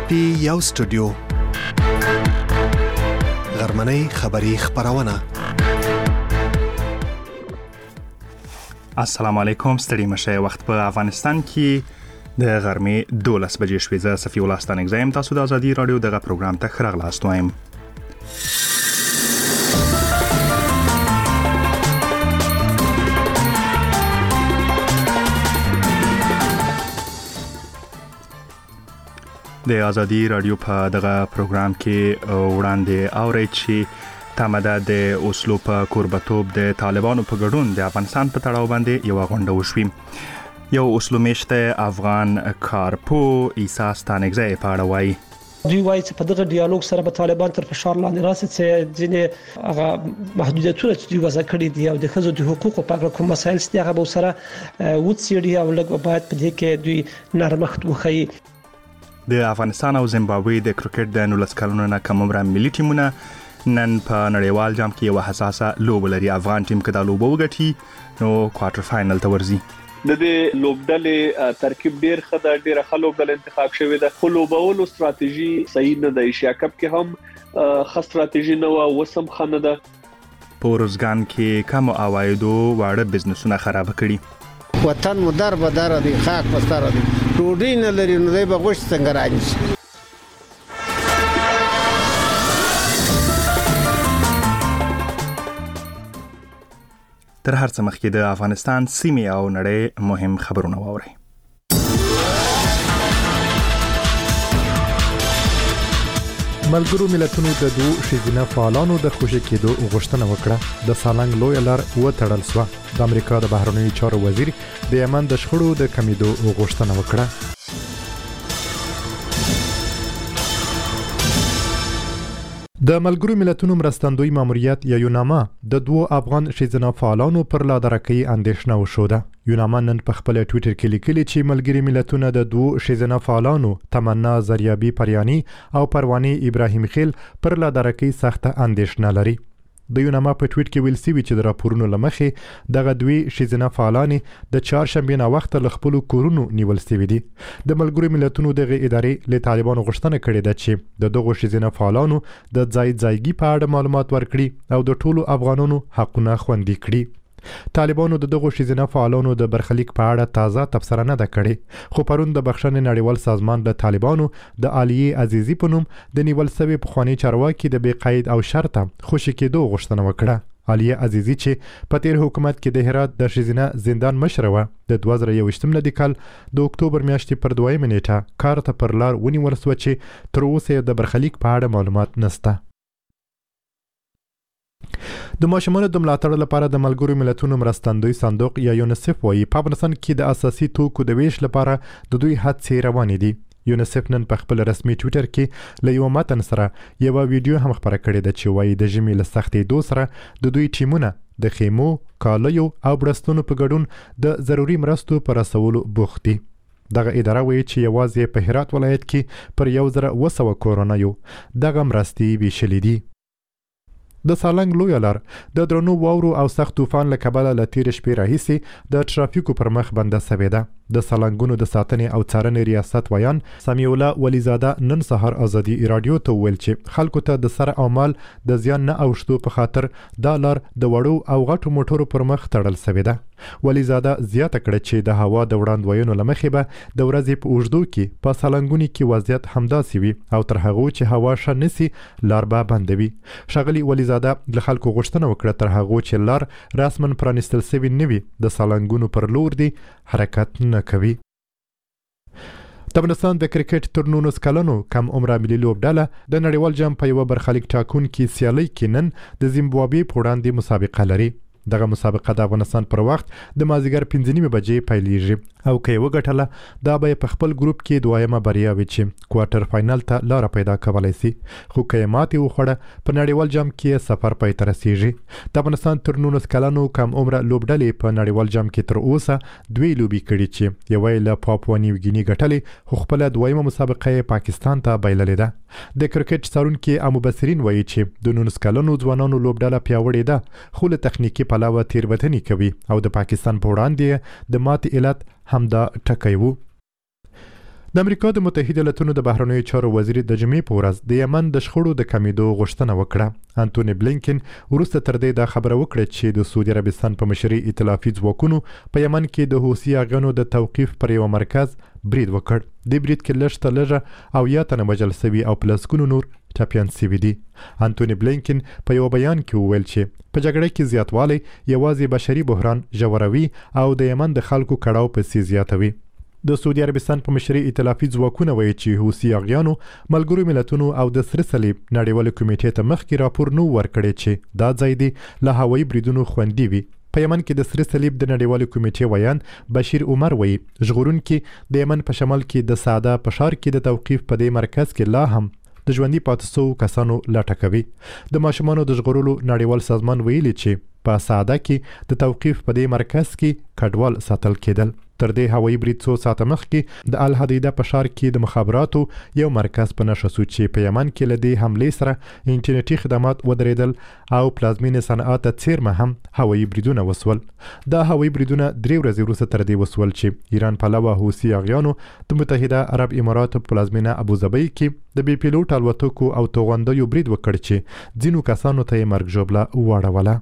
پی یو سټوډیو غرمنۍ خبری خبرونه. السلام علیکم، ستړي مشه. وخت په افغانستان کې د غرمې 12 بجې شوې. زه صفی الله ستانک زایم. تاسو د ازادي رادیو دغه پروګرام ته ښه راغلاست وایم. د ازادي رادیو په دغه پروګرام کې وړاندې اورئ چې تمه د اوسلو په کوربتوب د طالبانو په ګډون د افغانستان په تړاو باندې یو غونډه وشوه. یو اوسلو میشته افغان کارپو عیسی ستانکزی په اړه وایي. دوی وایي چې په دغه ډیالوګ سره به طالبان تر فشار لاندې راسي چې ځینې هغه محدودیتونه چې دوی وضع کړي دي او د ښځو د حقوقو په اړه کوم مسایل چې هغه به سره وڅېړي او لږ باید په دې کې دوی نرمښت وښيي. د افغانستان او زیمبابوې د کرکټ د 19 کلونو نه کم عمره ملي ټیمونه نن په نړیوال جام کې یو حساسه لوبه لري. افغان ټیم که دا لوبه وګټي نو کوارټر فاینل ته ورځي. د دې لوبډلې ترکیب ډیر ښه د ډیره ښه لوبډله انتخاب شوې ده. خو لوبولو ستراتیژي صحیح نه ده. ایشیا کپ کې هم ښه ستراتیژي نه و، وسم ښه نه ده. په روزګان کې کم عوایدو واړه بزنسونه خراب کړي. وطن مو در به در دی، خاک پستر دی، ډوډۍ نه لري نو دی به غوښت څنګه رانیسي. تر هر څه مخکې د افغانستان سیمې او نړۍ مهم خبرونه واورئ. ملګرو ملتونو د دوه ښځینه فعالانو د خوشي کېدو غوښتنه وکړه. د سالنګ لوی لار وتړل شو. د امریکا د بهرنیو چارو وزیر د یمن د شخړو د کمیدو غوښتنه وکړه. د ملګرو ملتونو مرستندوی ماموریت یا یوناما د دوه افغان ښځینه فعالانو پر لادرکۍ اندېښنه وښوده. یوناما نن په خپل ټویټر کې لیکلي چې ملګري ملتونه د دوه ښځینه فعالانو تمنا زریابی پریانی او پروانی ابراهیم خیل پر لادرکۍ سخته اندېښنه لري. د یوناما په ټویټ کې ویل شوی چې د راپورونو لمخې دغه دوی ښځینه فعالانې د چهارشنبې نه وخت له خپل کورونو نیول شوی دي. د ملګرو ملتونو دغه ادارې له طالبانو غوښتنه کړې ده چې د دغه ښځینه فعالانو د ځایګي په اړه معلومات ورکړي او د ټولو افغانانو حقونه خوندي کړي. طالبانو د دغه ښځینه فعالانو د برخلیک په اړه تازه تبصره نه ده کړې، خو پرون د بخښنې نړیوال سازمان له طالبانو د عالیه عزیزی په نوم د نیول شوی پخوانی چارواکي د بې قید او شرطه خوشي کېدو غوښتنه وکړه. عالیه عزیزی چې په تیر حکومت کې د هرات د ښځینه زندان مشره وه، د 2021 د کال د اکتوبر میاشتې پر 2 نیټه کار ته پر لار ونیول شوه چې تر اوسه د برخلیک په اړه معلومات نشته. د ماشومانو د ملاتړ لپاره د ملګرو ملتونو مرستندوی صندوق یا یونیسف وایي په افغانستان کې د اساسي توکو د ویش لپاره د دوی هڅې روانې دي. یونیسف نن په خپل رسمي ټویټر کې له یو متن سره یو ویډیو هم خپره کړې ده چې وایي د ژمي له سختېدو سره د دوی ټیمونه د خیمو، کالیو او برستونو په ګډون د ضروري مرستو پر رسولو بوخت دي. دغه اداره وایي چې یوازې په هرات ولایت کې پر 1200 کورنیو دغه مرستې ویشلې دي. د سالنګ لوی لار د درنو واورو او سخت طوفان له کبله له تیر شپې راهیسې د ټرافیکو پر مخ بنده شوې ده. د سالنګونو د ساتنې او څارنې ریاست ویان سمیع الله ولیزاده نن سهار ازادي رادیو ته ویل چې خلکو ته د سر او مال د زیان نه اوښتو په خاطر دا لار د وړو او غټو موټرو پر مخ تړل شوې ده. ولیزاده زیاته کړه چې د هوا د وړاندوینو له مخې به د ورځې په اوږدو کې په سالنګونو کې وضعیت همداسې وي او تر هغو چې هوا ښه نسي لار به بندوي. ښاغلي ولیزاده له خلکو غوښتنه وکړه تر هغو چې لار رسماً پرانیستل شوې نه وي د سالنګونو پر لور دی حرکت نه کوي. د افغانستان د کرکټ تر 19 کلونو کم عمره ملي لوبډله د نړیوال جام په یوه برخلیک ټاکونکي سیالۍ کې نن د زیمبابوې په وړاندې مسابقه لري. دغه مسابقه د افغانستان پر وخت د مازیګر 5:30 بجې پیلیږي او که یې وګټله دا به په خپل ګروپ کې دویمه بریا وي چې کوارټر فاینل ته لاره پیدا کولی شي، خو که یې ماتې وخوړه په نړیوال جام کې سفر پای ته رسیږي. د افغانستان تر 19 کلونو کم عمره لوبډلې په نړیوال جام کې تر اوسه 2 لوبې کړي چې یوه یې له پاپوا نیو ګیني ګټلې، خو خپله دویمه مسابقه یې پاکستان ته بایللې ده. د کرکټ څارونکي او مبصرین وایي چې د 19 کلونو ځوانانو لوبډله پیاوړې ده، خو له تخنیکي پلوه تیروتنې کوي او د پاکستان په وړاندې د ماتې علت همدا ټکی وو. د امریکا د متحده ایالاتونو د بهرنیو چارو وزیر د جمعې په ورځ د یمن د شخړو د کمیدو غوښتنه وکړه. انټونی بلینکن وروسته تر دې دا خبره وکړه چې د سعودي عربستان په مشرۍ ائتلافي ځواکونو په یمن کې د حوثي اغیانو د توقیف پر یو مرکز برید وکړ. د برید کې لږ تر لږه 80 تنه وژل شوي او پلسګونو نور ټپیان شوي دي. انټونی بلینکن په یو بیان کې وویل چې په جګړه کې زیاتوالی یوازې بشري بحران ژوروي او د یمن د خلکو کړاو پسې زیاتوي. د سعودي عربستان په مشرۍ ائتلافي ځواکونه وایي چې حوثي اغیانو ملګرو ملتونو او د سره صلیب نړیوال کمیټې ته مخکې راپور نو ورکړی چې دا ځای دی له هوایي بریدونو خوندي وي. په یمن کې د سره صلیب د نړیوال کمیټې ویان بشیر عمر وایي ژغورونکي د یمن په شمال کې د ساده په ښار کې د توقیف په دې مرکز کې لا هم د ژوندي پاتې شوو کسانو لټه کوي. د ماشومانو د ژغورلو نړیوال سازمان ویلي چې په ساده کې د توقیف په دې مرکز کې کډوال ساتل کېدل. تر دې هوایي برید څو ساعته مخکې د الحدیده په ښار کې د مخابراتو یو مرکز په نښه شو چې په یمن کې له دې حملې سره انټرنیټي خدمات ودرېدل او پلازمینې صنعا ته څیرمه هم هوایي بریدونه وسول. دا هوایي بریدونه 3 ورځې وروسته تر دې وسول چې ایران پلوه حوثي اغیانو د متحده عرب اماراتو په پلازمینه ابوظبي کې د بي پیلوټ الوتکو او توغندیو برید وکړ چې ځینو کسانو ته یې مرګ ژوبله واړوله.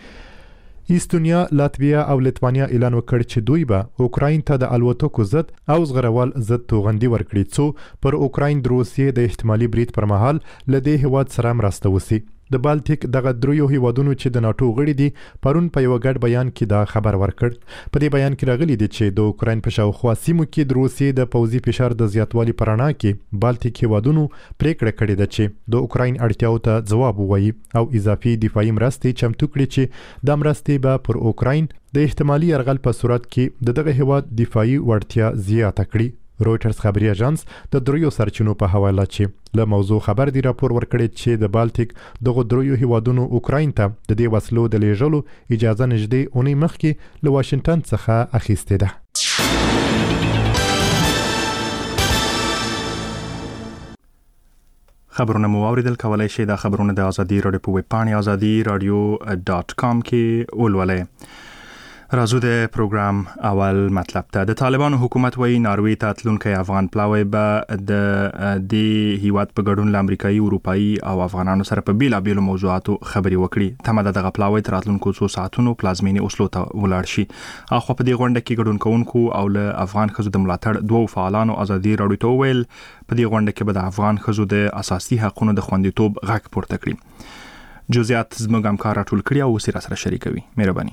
ایستونیا، لاتویا او لیتوانیا اعلان وکړ چې دوی به اوکراین ته د الوتکو ضد او زغروال ضد توغندي ورکړي څو پر اوکراین د روسیې د احتمالي برید پر مهال له دې هیواد سره مرسته وسی. د بالټیک دغه دریو هیوادونو چې د ناتو غړي دي پرون په یو ګډ بیان کې دا خبر ورکړ. په دې بیان کې راغلي دي چې د اوکراین په شاوخوا سیمو کې د روسیې د پوځي فشار د زیاتوالي پر اړه کې بالټیک هیوادونو پریکړه کړې ده چې د اوکراین اړتیاو ته ځواب ووایي او اضافي دفاعي مرستې چمتو کړي چې د مرستې به پر اوکراین د احتمالي یرغل په صورت کې دغه هیواد دفاعي وړتیا زیاته کړي. رویټرز خبري اژانس د دریو سرچینو په حواله چې له موضوع خبر دی راپور ورکړی چې د بالټیک دغه دریو هیوادونو اوکراین ته د دې وسلو د لیږلو اجازه نږدې اونۍ مخکې له واشنگټن څخه اخیستې ده. خبرونه مو اوریدل، کولای شئ دا خبرونه د ازادي رادیو په ویب پاڼې azadi.radio.com کې ولولئ. راځو د پروګرام اول مطلب ته. د طالبانو حکومت وایي ناروې ته تلونکي افغان پلاوی به د دې هیواد په ګډون له امریکایي، اروپایي او افغانانو سره په بیلابیلو موضوعاتو خبرې وکړي. تمه ده دغه پلاوی تر راتلونکو څو ساعتونو پلازمینې اوسلو ته ولاړ شي. اخو په دې غونډه کې ګډون کوونکو او له افغان ښځو د ملاتړ دوو فعالانو ازادي رادیو ته وویل په دې غونډه کې به د افغان ښځو د اساسي حقوقو د خوندیتوب غږ پورته کړي. جزئیات زموږ همکار راټول کړي او سره سره شریکوي. مهرباني.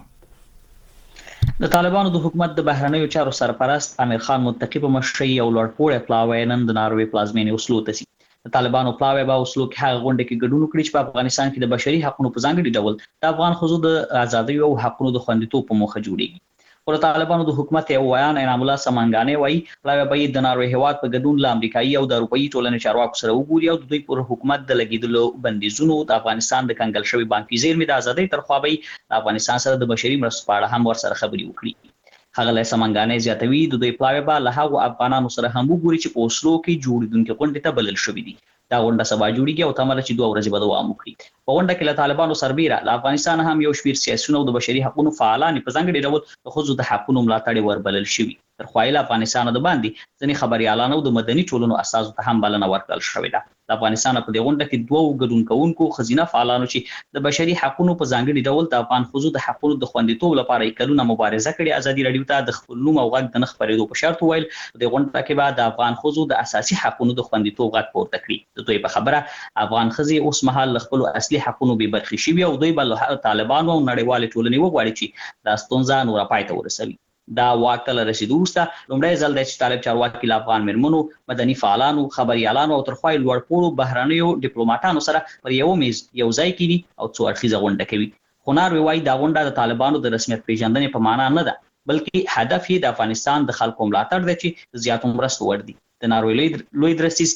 د طالبانو د حکومت د بهرنیو چارو سرپرست امیر خان متقی په مشرۍ یو لوړپوړی پلاوی نن د ناروې پلازمینې اوسلو ته ځي. د طالبانو پلاوی به اوسلو کې هغه غونډه کې ګډون وکړي چې په افغانستان کې د بشري حقوقو په ځانګړي ډول د افغان ښځو د ازادۍ او حقوقو د خوندیتوب په موخه جوړیږي. خو د طالبانو د حکومت یو ویان انعام الله سمنګانی وایي پلاوی به د ناروې هیواد په ګډون له امریکایي او د اروپایي ټولنې چارواکو سره وګوري او د دوی پر حکومت د لګیدلو بندیزونو، د افغانستان د کنګل شوی بانکي زیرمې د ازادۍ تر خوا به د افغانستان سره د بشري مرستو په اړه هم ورسره خبرې وکړي. هغه له سمنګانی زیاتوي د دوی پلاوی به له هغو افغانانو سره هم وګوري چې په اوسلو کې جوړیدونکې غونډې ته بلل شوي دي. دا غونډه سبا جوړیږي او تمه ده چې 2 ورځې به دوام وکړي. په غونډه کې له طالبانو سربیره له افغانستان هم یو شمېر سیاسیون او د بشري حقوقو فعالان په ځانګړي ډول د ښځو د حقوقو ملاتړ وربلل شوي. تر خوا له افغانستان د باندې ځینې خبريالان او د مدني ټولنو اساسو ته هم بلنه ورکړل شوې ده. د افغانستان په دې غونډه کې 2 ګډون کوونکو خزینه فعالانو چې د بشري حقوقو په ځانګړي ډول د افغان ښځو د حقوقو د خوندیتوب لپاره کلونه مبارزه کړې، ازادي رادیو ته د خپل نوم او غږ د نه خپرېدو په شرط ویل په دې غونډه کې به د افغان ښځو د اساسي حقوقو د خوندیتوب غږ پورته کړي. د دوی په خبره افغان ښځې اوس مهال له خپل اصلي حقوقو به برخې شي او دوی به له طالبانو او نړیوال ټولنې وغواړي چې دا ستونزه نور پای ته ورسوي. دا واک ته رسیدو وروسته لومړی ځل دی چې طالب چارواکي له افغان میرمنو، مدني فعالانو، خبريالانو او تر خوا لوړپوړو بهرنیو ډیپلوماټانو سره پر یو میز یو ځای کېږي او څو اړخیزه غونډه کوي. خو ناروې وایي دا غونډه د طالبانو د رسمیت پیژندنې په معنا نه ده، بلکې هدف یې د افغانستان د خلکو ملاتړ دی چې زیاتو مرستو وړ دي. د ناروې لوی درسیس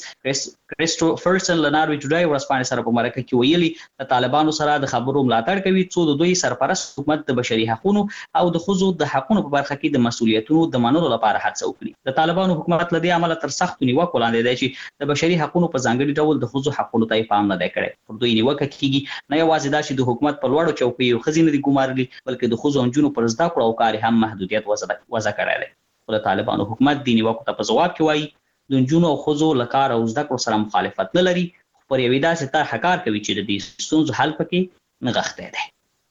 کریسټوفرسن له ناروې ټوډای ورځپاڼې سره په مرکه کې ویلي د طالبانو سره د خبرو ملاتړ کوي څو د دوی سرپرست حکومت د بشري حقوقو او د ښځو د حقوقو په برخه کې د مسؤلیتونو د منلو لپاره هڅه وکړي. د طالبانو حکومت له دې عمله تر سختو نیوکو لاندې دی چې د بشري حقوقو په ځانګړي ډول د ښځو حقوقو ته پام نه دی کړی. پر دوی نیوکه کېږي نه یوازې دا چې د حکومت په لوړو چوکیو ښځې نه دي ګمارلي، بلکې د ښځو او نجونو پر زده کړو او کار هم محدودیت وضع کړی دی. خو د طالبانو حکومت دې نیوکو ته په ځواب کې وایي د نجونو او ښځو له کار او زده کړو سره مخالفت نه لري، پر یوې داسې طرحه کار کوي چې د دې ستونزو حل پکې نغښتی دی.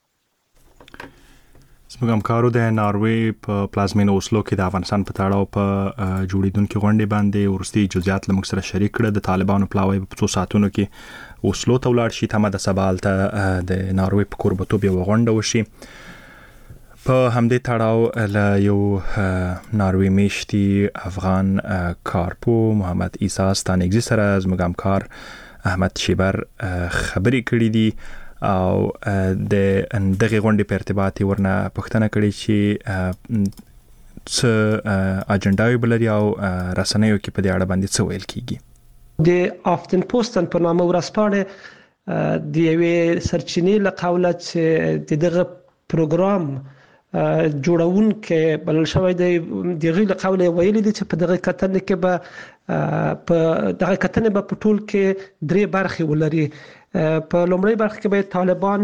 زموږ همکارو د ناروې په پلازمینه اوسلو کې د افغانستان په تړاو په جوړیدونکو غونډې باندې ورستي جزئیات له موږ سره شریک کړه. د طالبانو پلاوی په 2 ساعتونو کې اوسلو ته ولاړ شي. تمه د سبا ته د ناروې په کوربتوب یو غونډه وشي. په همدې تړاو له یو ناروې میشتي افغان کارپو محمد عیسی ستانګزي سره زموږ همکار احمد شیبر خبرې کړې دي او د دغه غونډې په ارتباط ورنه پوښتنه کړې چې څه اجنډاوي بلري او رسنیو کې په دې اړه باندې څه ویل کیږي. د آفتن پوسټن په نامه ورسپانه د یوې سرچینې له قوله چې دغه پروګرام جوړون کې بلل شوی دی دغه له قوله ویل دي چې په دغه کتنې کې په دغه کتنې په ټول کې 3 برخې ولري. په لومړی برخه کې به طالبان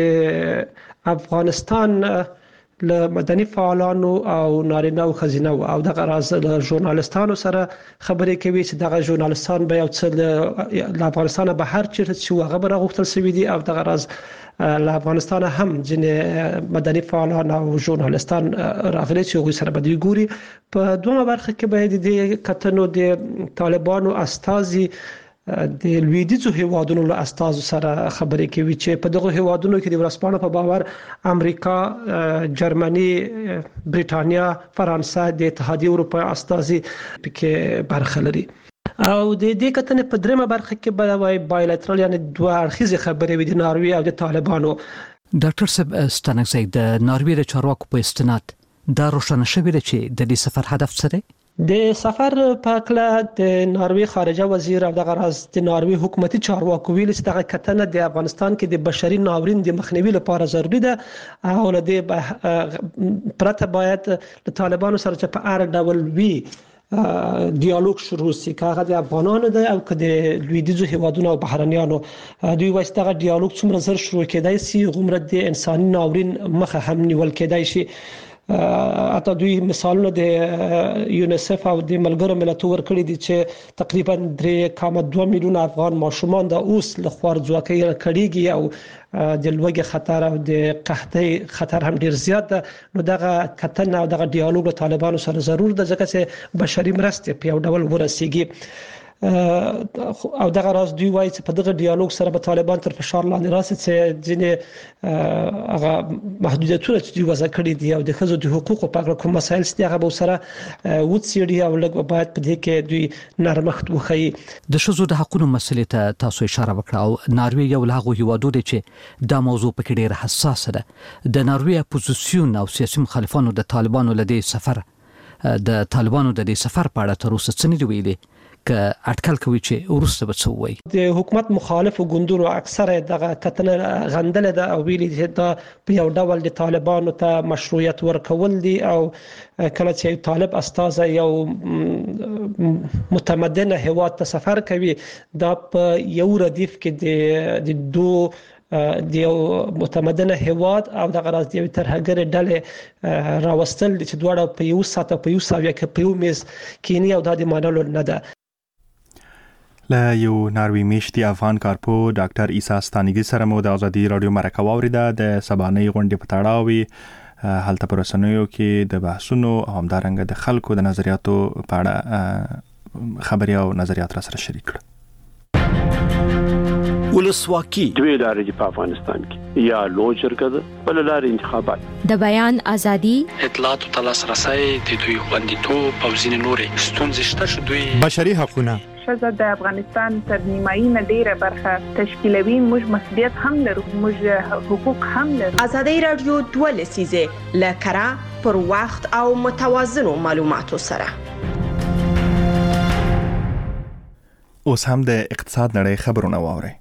د افغانستان له مدني فعالانو او نارینه او ښځینه او دغه راز له ژورنالستانو سره خبرې کوي چې دغه ژورنالستان به یو څه له افغانستان بهر چیرته چې هغه به راغوښتل شوی دي او دغه راز له افغانستان هم ځینې مدني فعالان او ژورنالستان راغلي چې هغوی سره به دوی ګوري. په دومره برخه کې به د کتنو د طالبانو استازي د لویدیځو هیوادونو له استازو سره خبرې کوي چې په دغه هیوادونو کې د ورسپانه په باور امریکا، جرمني، بریټانیا، فرانسه، د اتحادیه اروپا استازي پکې برخه لري. او د دې کتنې په درېمه برخه کې به بایلاترال یعنی دوه اړخیزه خبرې وي د ناروې او د طالبانو. ډاکټر صاحب ستانګزي د ناروې د چارواکو په استناد دا روښانه شوی دی چې د دې سفر هدف څه دی؟ د سفر په کله د ناروې خارجه وزیر او دغه راز د ناروې حکومتي چارواکو ویل چې دغه کتنه د افغانستان کې د بشري ناورین د مخنیوي لپاره ضروری ده او له دې پرته باید د طالبانو سره چې په اړه ډول وی دیالوګ شروع شي کاغه د افغانانو ده او که د لویدیځو هیوادونو او بهرنیانو دوی وایي دغه دیالوګ څومره زر شروع کېدای شي غومره د انساني ناورین مخه هم نیول کېدای شي. اته دوی مثالونه د یونیسف او د ملګرو ملتونو ورکړي دي چې تقریبا 3.2 میلیون افغان ماشومان د اوس له خوارځواکۍ کړيږي او د لوږې خطر او د قحطۍ خطر هم ډیر زیات ده. نو دغه کتنه او دغه ډیالوګ له طالبانو سره ضرور ده ځکه چې بشري مرستې په یو ډول ورسیږي او دغه راز دوی وایي چې په دغه ډیالوګ سره به طالبان تر فشار لاندې راسي چې ځینې هغه محدودیتونه چې دوی وضع کړي دي او د ښځو د حقوقو په اړه کوم مسایل چې هغه به سره وڅېړي او لږ باید په دې کې دوی نرمښت وښيي. د ښځو د حقوقو مسلې ته تاسو اشاره وکړه او ناروې یو له هغو هیوادو دی چې دا موضوع پکې ډېره حساسه ده. د ناروې اپوزیسیون او سیاسي مخالفانو د طالبانو له دې سفر د طالبانو د دې سفر په اړه تر اوسه څه نه دی ویلي که اټکل کوي چې ورسته به څه وایي. د حکومت مخالفو ګوندونو اکثره دغه کتنه غندل ده او ویلي چې دا په یو ډول د طالبانو ته مشروعیت ورکول دي او کله چې طالب استازه یو متمدن هیواد ته سفر کوي دا په یو ردیف کې د دوه د یو متمدن هیواد او دغه راز د یو ترهګر ډلې راوستل چې دواړه په یو ساعت په یو ساویه کې په یو میز کینی او د مانلو نه ده. له یو ناروې میشتي افغان کارپو ډاکټر عیسی ستانګزي سره مو د ازادي رادیو مرکه واوریده. د سبانۍ غونډې په تړاو هلته پر رسنیو کې د بحثونو او همدارنګه د خلکو د نظریاتو په اړه خبري او نظریات را سره شریک کړل. ولسواکي دوی لارې په افغانستان کې یا لوی جرګه ده بل لارې انتخابات د بیان ازادي اطلاعات او لاسرسي د دوی خوندیتوب او ځینې نورې ستونزې شته چې دوی بشري حقوقونه ښځه د افغانستان تر نیمایي نه ډیره برخه تشکیلوي. موږ مسؤلیت هم لرو، موږ حقوق هم لرو. ازادي رادیو 2 لسیزه لکرا پر وخت او متوازنو معلوماتو سره. اوس هم د اقتصاد نړۍ خبرونه واورئ.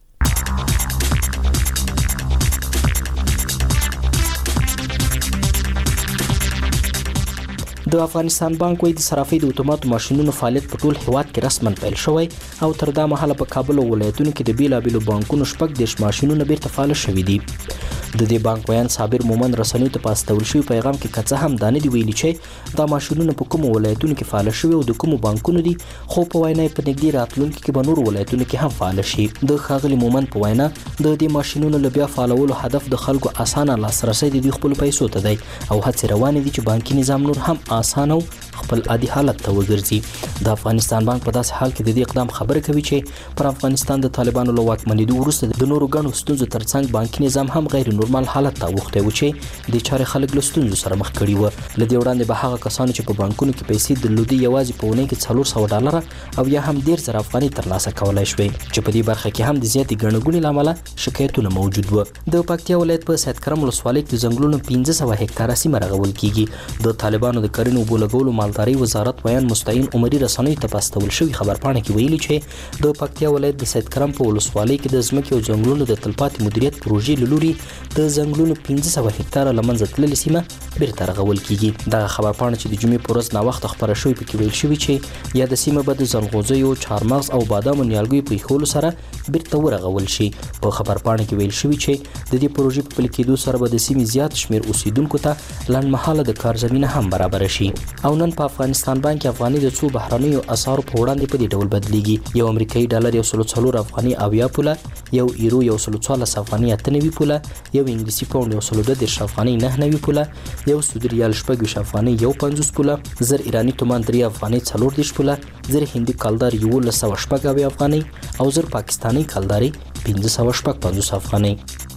د افغانستان بانک وایي د صرافۍ د اتومات ماشينونو فعالیت په ټول هیواد کې رسماً پیل شوی او تر دا مهاله په کابل او ولایتونو کې د بیلابیلو بانکونو 14 ماشينونه بیرته فعال شوي دي. د دې بانک بیان صابر مومن رسنیو ته پاستول شوی پیغام کې کڅه هم دانه دی ویلي چې دا ماشینونه په کوم ولایتونو کې فعال شوي او د کوم بانکونو دي خو په وینا په نږدې راتلونکي کې به نور ولایتونو کې هم فعال شي. د ښاغلي مومن په وینا د دې ماشینونو له بیا فعالولو هدف د خلکو اسانه لاسرسي د دوی خپل پیسو ته دی او هڅې روانې دي چې بانکي نظام نور هم اسانه او خپل عادي حالت ته وګرځي. د افغانستان بانک په داسې حال کې د دې اقدام خبره کوي چې پر افغانستان د طالبانو له واکمنېدو وروسته د نورو ګڼو ستونزو ترڅنګ بانکي نظام هم غیر نورمال حالت ته اوښتی و چې د چارې خلک له ستونزو سره مخ کړي وو. له دې وړاندې به هغه کسانو چې په بانکونو کې پیسې درلودې یوازې په اونۍ کې $400 او یا هم $10,000 افغانۍ ترلاسه کولای شوی چې په دې برخه کې هم د زیاتې ګڼې ګوڼې له امله شکایتونه موجود وو. د پکتیا ولایت په سید کرم ولسوالۍ کې د ځنګلونو 1500 هکتاره سیمه رغول کیږي. د طالبانو د کرنې اوبو لګولو مالدارۍ وزارت ویان مستعین عمري رسنیو ته پاستول شوی خبرپاڼه کې ویلي چې د پکتیا ولایت د سید کرم په ولسوالۍ کې د ځمکې او ځنګلونو د تلپاتې مدیریت پروژې له لوري د ځنګلونو 1500 هکتاره له منځه تللې سیمه بیرته رغول کیږي. دغه خبرپاڼه چې د جمعې په ورځ ناوخته خپره شوې پکې ویل شوي چې یا د سیمه به د ځنغوزیو، چهارمغز او بادامو نیالګیو په ایښولو سره بیرته ورغول شي. په خبرپاڼه کې ویل شوي چې د دې پروژې په پلي کېدو سره به د سیمې زیات شمېر اوسیدونکو ته لنډمهاله د کار زمینه هم برابره شي. او نن په افغانستان بانک افغاني د څو بهرنیو اسعارو په وړاندې په دې ډول بدلیږي. یو امریکایي ډالر 104 افغاني 70 پوله، یو یورو 114 افغاني 98 پوله، یو انګلیسي پاوند 112 افغاني 99 پوله، یو سعودي ریال 50 افغاني 50 پوله، زر ایرانی تومان 3 افغاني 40 پوله، زر هندي کلدار 1114 افغاني او زر پاکستاني کلداري 1550 افغاني.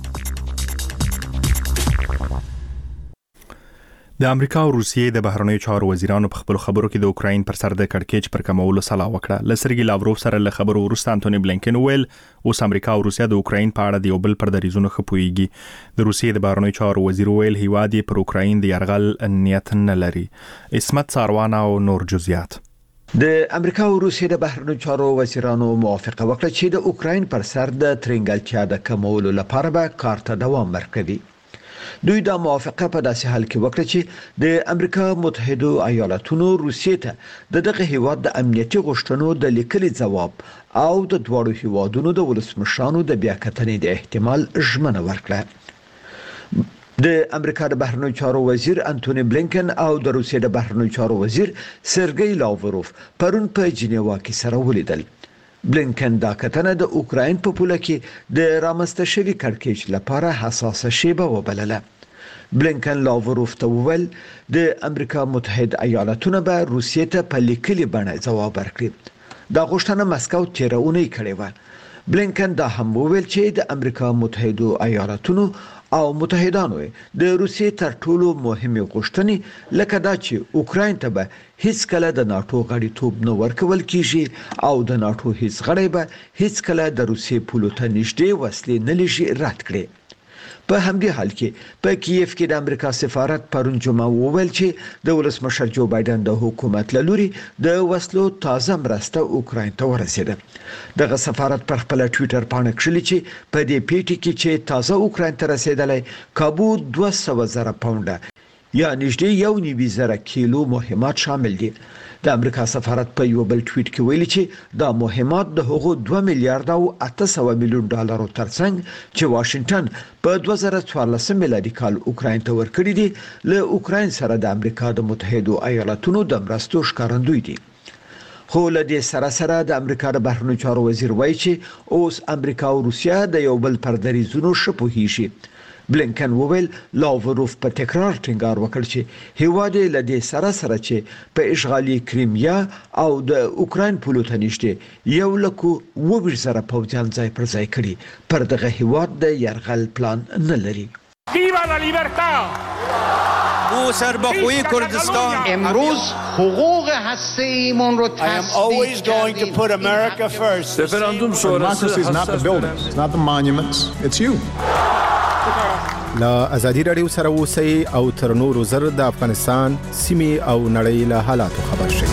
د امریکا او روسیې د بهرنیو چارو وزیرانو په خپل خبرو کې د اوکراین پر سر د کړکېچ پر کمولو سلا وکړه. لسرګي لاوروف سره له خبرو وروسته انټونی بلینکن ویل اوس امریکا او روسیا د اوکراین په اړه د یو بل پر دریزونو خپويږي. د روسیې د بهرنیو چارو وزیر ویل هیواد پر اوکراین د يرغل نیت نه لري. اسمت ساروانه او نور جزئیات. د امریکا او روسیې د بهرنیو چارو وزیرانو موافقه وکړه چې د اوکراین پر سر د ترنګلتیا د کمولو لپاره به کار ته دوام ورکړي. دوی دا موافقه په داسې حال کې وکړه چې د امریکا متحده ایالاتونو روسیې ته دغه هیواد د امنیتي غوښتنو د لیکلي ځواب او د دوړو هیوادونو د ولسمشرانو د بیاکتنې د احتمال ژمنه ورکړه. د امریکا د بهرنیو چارو وزیر انټونی بلینکن او د روسیې د بهرنیو چارو وزیر سرګی لاوروف پرون په جنیوا کې سره ولیدل. بلینکن دا کتنه د اوکراین په پوله کې د رامنځته شوي کړکېچ لپاره حساسه شیبه وبلله. بلینکن لاوروف ته وویل د امریکا متحده ایالاتونو به روسیې ته په لیکلي بڼه ځواب ورکړي. دا غوښتنه مسکو تیرونه کړې و. بلینکن دا هم وویل چې د امریکا متحده ایالاتونو او متحدانو د روسیې تر ټولو مهمه غوښتنې لکه دا چې اوکراین ته به هیڅ کله د ناتو غړیتوب نه ورکول کیږي او د ناتو هیڅ غړی به هیڅ کله د روسیې پولو ته نږدې وسلې نه لشي رد کړي. په همدې حال کې په کیف کې د امریکا سفارت پرون جمعه وویل چې د ولسمشر جو بایدن د حکومت لوري د وسلو تازه مرسته اوکراین ته ورسېده. دغه سفارت پر خپل ټوئیټر باندې کړی چې په دې پیټي کې چې تازه اوکراین ته رسیدلې کابو 200,000 پاونډه یا نږدې 1.5 کیلو مهمات شامل دي. د امریکا سفارت په یو بل ټویټ کې ویلي چې دا مهمات د هغو 2 میلیارډ او 800 میلیون ډالرو ترڅنګ چې واشنگټن په 2014 میلادي کال اوکراین ته ورکړي دي له اوکراین سره د امریکا د متحده ایالاتونو د مرستو ښکارندوی دي. خو له دې سره د امریکا د بهرنیو چارو وزیر وایي چې اوس امریکا او روسیا د یو بل پر دریزونو شپوهیږي. بلینکن وویل لاوروف په تکرار ټینګار وکړ چې هیواد له دې سره چې په اشغالي کریمیا او د اوکراین پولو ته نږدې 1,20,000 پوځیان ځای پر ځای کړي پر دغه هیواد د يرغل پلان نه لري. ویوا لا لیبرتا او سربخوی کردستان امروز حقوق هسته‌ایمون رو تثبیت کردیم. رفراندوم شورای is not the buildings, it's not the monuments, it's you. لا ازادي رادیو سره اوسئ او تر نورو زر د افغانستان سیمې او نړۍ له حالاتو خبر شئ.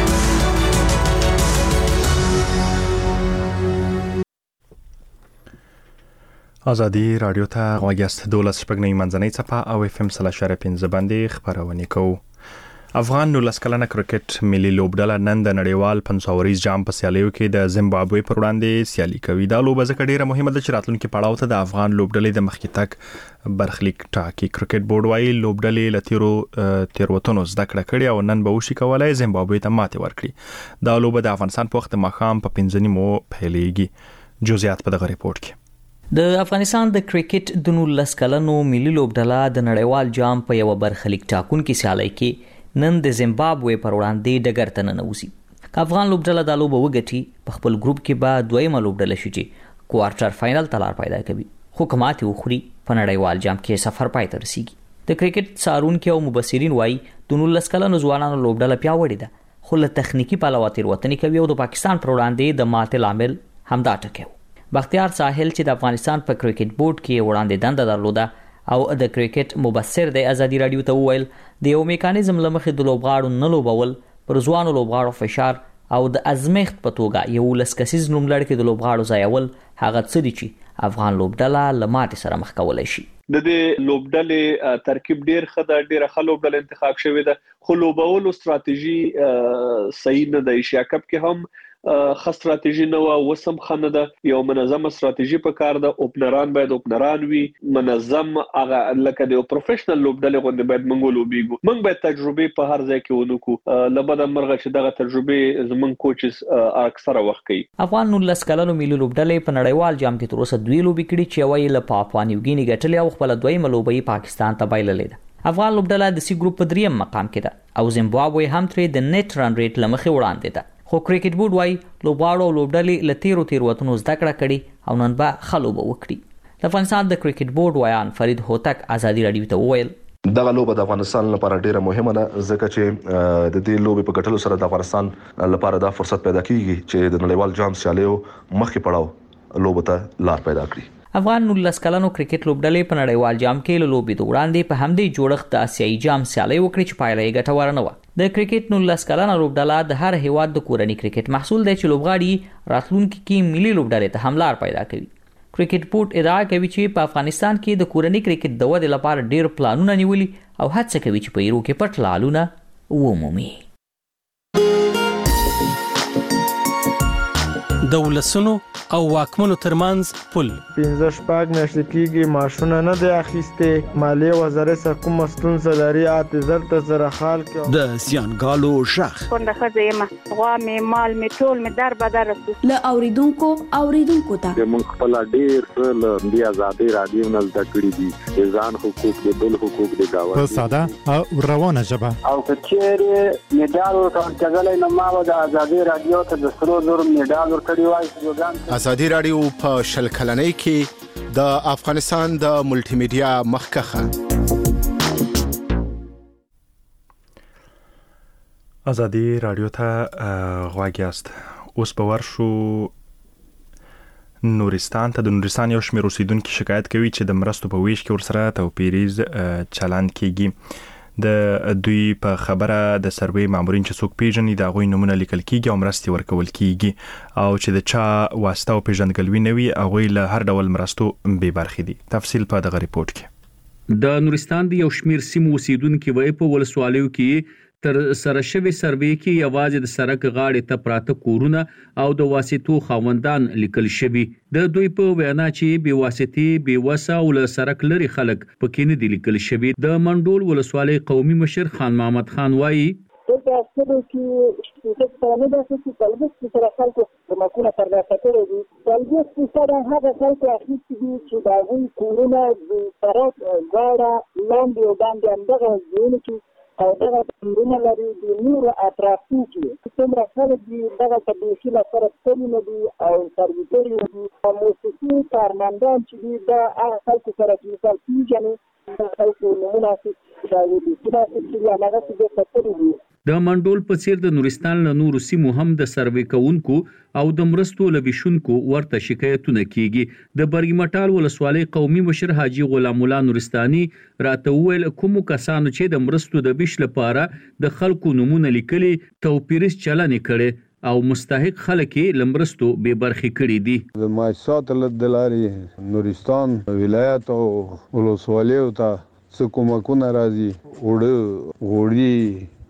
ازادي رادیو ته غوږ یاست. 12 شپږ منځنۍ صفه او FM 3.5 باندې خبرونه کوو. افغان 19 کلنه کرکټ ملي لوبډله نن د نړیوال 500 جام په سیالیو کې د زیمبابوې پر وړاندې سیالي کوي. دا لوبه ځکه ډیره مهمه ده چې راتلونکي پړاو ته د افغان لوبډلې د مخکې تګ برخلیک ټاکي. کرکټ بورډ وايي لوبډلې له تیروتنو زده کړه کړې او نن به وشي کولای زیمبابوې ته ماتې ورکړي. دا لوبه د افغانستان په وخت ماښام په 5:30 پیلېږي. جزئیات په دغه ریپورت کې. د افغانستان د کرکټ د 19 کلنو ملي لوبډله د نړیوال جام په یو برخلیک ټاکونکي سیالي کې نن د زیمبابوې پر وړاندې ډګر ته ننوځي. افغان لوبډله د لوبه وګټي په خپل ګروپ کې به دویمه لوبډله شي چې کوارټر فائنل ته لار پیدا کوي. خو کمات وخوري په نړیوال جام کې سفر پای ته رسیږي. د کرکټ څارونکو او مبصرین وایي د 19 کلنو ځوانانو لوبډله پیاوړې ده، خو له تخنیکی پلوه تېروتنې کوي او د پاکستان پر وړاندې د ماتې لامل همدا ټکی و. بختیار ساحل چې د افغانستان په کرکټ بورډ کې وړاندې دنده درلوده او د کرکټ مبصر د ازادي رادیو ته وویل د یو میکانیزم لمخې د لوبغاړو نه لوبول پر ځوانو لوبغاړو فشار او د ازمېښت په توګه یو لسکسیز نوملړ کې د لوبغاړو ځایول هغه څه دي چې افغان لوبډله له ماتې سره مخ کولای شي. د دې لوبډلې ترکیب ډیر ډیره ښه لوبډله انتخاب شوې ده، خو لوبولو ستراتیژي صحیح نه ده. ایشیا کپ کې هم ښه ستراتیژي نه و، وسم خنه ده. یو منظمه ستراتیژي په کار ده. اوپنران باید اوپنران وي منظم، هغه لکه د پروفیشنل لوبډلې غوندې باید موږ لوبېږو. موږ باید تجربه په هر ځای کې ونکو. لبد مرغه چې دغه تجربه زمون کوچز اکثره وخت کوي. افغان 19 کلنو ملي لوبډلې په نړیوال جام کې تر اوسه دوی لوبې کړې چې وایي له پاپوا نیوګینی ګټلې او خپل دویمه لوبې پاکستان ته بایللې ده. افغان لوبډله د سی ګروپ په دریم مقام کې ده او زیمبابوې هم ترې د نیټ رن ریټ لمخې وړاندې ده. خو کرکټ بورډ وايي لوبغاړو او لوبډلې له تیروتنو زده کړه کړې او نن به ښه لوبه وکړي. د افغانستان د کرکټ بورډ ویان فرید هوتک ازادي رادیو ته وویل دغه لوبه د افغانستان لپاره ډیره مهمه ده، ځکه چې د دې لوبې په ګټلو سره د افغانستان لپاره دا فرصت پیدا کیږي چې د نړیوال جام سیالیو مخکې پړاو لوبه ته لار پیدا کړي. افغان 19 کلنو کرکټ لوبډلې په نړیوال جام کې له لوبې د وړاندې په همدې جوړښت د آسیایي جام سیالي وکړي چې پایله یې ګټوره نه وه. د کرکټ 19 کلنه لوبډله د هر هیواد د کورني کرکټ محصول دی چې لوبغاړي راتلونکي کې ملي لوبډلې ته هم لار پیدا کوي. کرکټ بورډ ادعا کوي چې په افغانستان کې د کورني کرکټ د ودې لپاره ډېر پلانونه نیولي او هڅه کوي چې په ایرو کې پټ لالونه ومومي. د ولسونو او واکمنو ترمنځ پل 15 میاشتې کېږي ماشونه نه دی اخیستې. مالیې وزارت څخه کومه ستونزه لري اعتذار ته سره حال کې د سیانګالو شخ کونډه ښځه یم، غوا مې مال مې ټول مې در بدر له اوریدونکو ته موږ خپل ډېر څه له دې ازادي رادیو نه زده کړي دي، د ځان حقوق د بل حقوق د گاوند په ساده او روانه ژبه او کچېره میډال ورکړل نو ما د ازادي رادیو ته د سرو زر میډال ورکړی وای. ازادي رادیو په شل کلنۍ کې د افغانستان د ملټي میډیا مخکخه. ازادي رادیو ته غواړئ یاست. اوس به ورشو نورستان ته. د نورستان یو شمېر اوسیدونکو شکایت کوي چې د مرستو په ویش کې ورسره توپیریز چلند کیږي. د دوی په خبره د سروې مامورین چې څوک پیژني د هغوی نومونه لیکل کیږي او مرستې ورکول کیږي او چې د چا واسطه او پیژندګلوي نه وي هغوی له هر ډول مرستو بې برخې دي. تفصیل په دغه ریپورت کې. د نورستان د یو شمېر سیمو اوسیدونکو وایي په ولسوالیو کې تر سره شوی سروې کې یوازې د سړک غاړې ته پراته کورونه او د واسطو خاوندان لیکل شوي. د دوی په وینا چې بې واسطې بې وسه او له سړک لرې خلک پکې نه دي لیکل شوي. د منډول ولسوالۍ قومي مشر خان محمد خان وایي دلته اصلو کې د څه نه چې طالبان سره خلکو د مکونه ترلاسه کړي دي. طالبان سره هغه خلکو اخیستي دي چې د هغوی کورونه د سړک غاړه لاندې او باندې همدغه ځایونو کې او دغه کورونه لري د نورو اطرافو کې څومره خلک دي دغه تبدیلي لپاره تللی نه دي او سرویسري دي او موسیقي کارمندان چې دي دا هغه خلکو سره چې مثال پیژني د خلکو نمونه اخیستي دا دي چې هغه څه دې کتلي دي. د منډول په څیر د نورستان له نورو سیمو هم د سروې کوونکو او د مرستو له ویشونکو ورته شکایتونه کیږي. د برګمټال ولسوالۍ قومي مشر حاجی غلام الله نورستاني راته وویل کومو کسانو چې د مرستو د ویش لپاره د خلکو نمونه لیکلي توپیریز چلن کړي او مستحق خلک لمرستو به برخې کړي دي. د ماجسات د لارې نورستان ولایت او ولسوالیو ته څه کومکونه راځي وړه غوړي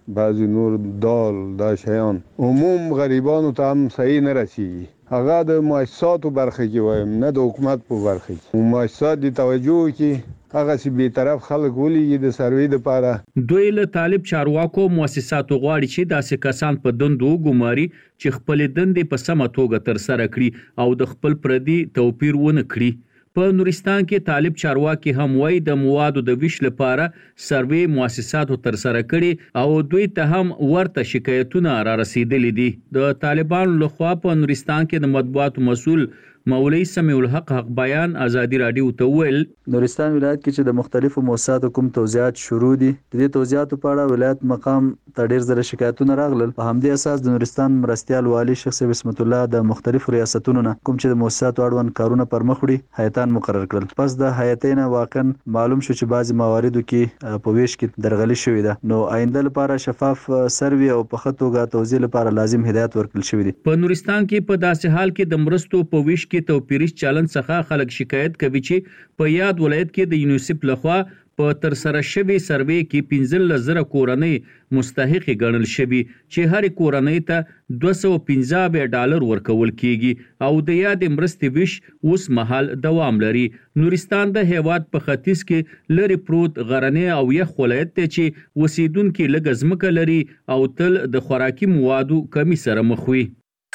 بعضی نور دال دا شیان عموم غریبانو ته هم صحیح نه رسیږي. هغه د مؤسساتو برخه کې وایم، نه د حکومت په برخه کې. مؤسسات دي توجه وکړي، هغه چې به طرف خلک ولېږي د سروې لپاره. دوی له طالب چارواکو مؤسساتو غواړي چې داسې کسان په دندو ګماري چې خپل دندې په سمه توګه تر سره کړي او د خپل پردي توپیر ونه کړي. په نورستان کې طالب چارواکي هم وایي د موادو د ویش لپاره سروې مؤسساتو تر سره کړي او دوی ته هم ورته شکایتونه را رسیدلي دي. د طالبانو لخوا په نورستان کې د مطبوعاتو مسؤل مولوی سمیع الحق حق بیان ازادي رادیو ته ویل نورستان ولایت کې چې د مختلفو مؤسساتو کوم توزیعات شروع دي، د دې توزیعاتو په اړه ولایت مقام ته ډیر زره شکایتونه راغلل. په همدې اساس د نورستان مرستیال والی شیخ صاحب بسمت الله د مختلفو ریاستونو نه کوم چې د مؤسساتو اړوند کارونه پر مخ وړي هیئتان مقرر کړل. پس د هیئتین واقعا معلوم شو چې بعضی مواردو کې په ویش کې درغلي شوې ده، نو آینده لپاره شفاف سروي او په ښه توګه توزیع لپاره لازم هدایت ورکړل شوی دی. په نورستان کې په داسې حال کې د مرستو په ویش کې توپیریش چلند څخه خلک شکایت کوي چې په یاد ولایت کې د یونیسف لخوا په تر سره شوی سروې کې 15,000 کورنۍ مستحق ګڼل شوی چې هر کورنۍ ته $215 ورکول کیږي او د یاد مرستې ویش اوس مهال دوام لري. نورستان د هیواد په ختیځ کې لري پروت غرنی او یخ ولایت ته چې اوسیدونکو لږ ځمکه لري او تل د خوراکي موادو کمی سره مخ وي.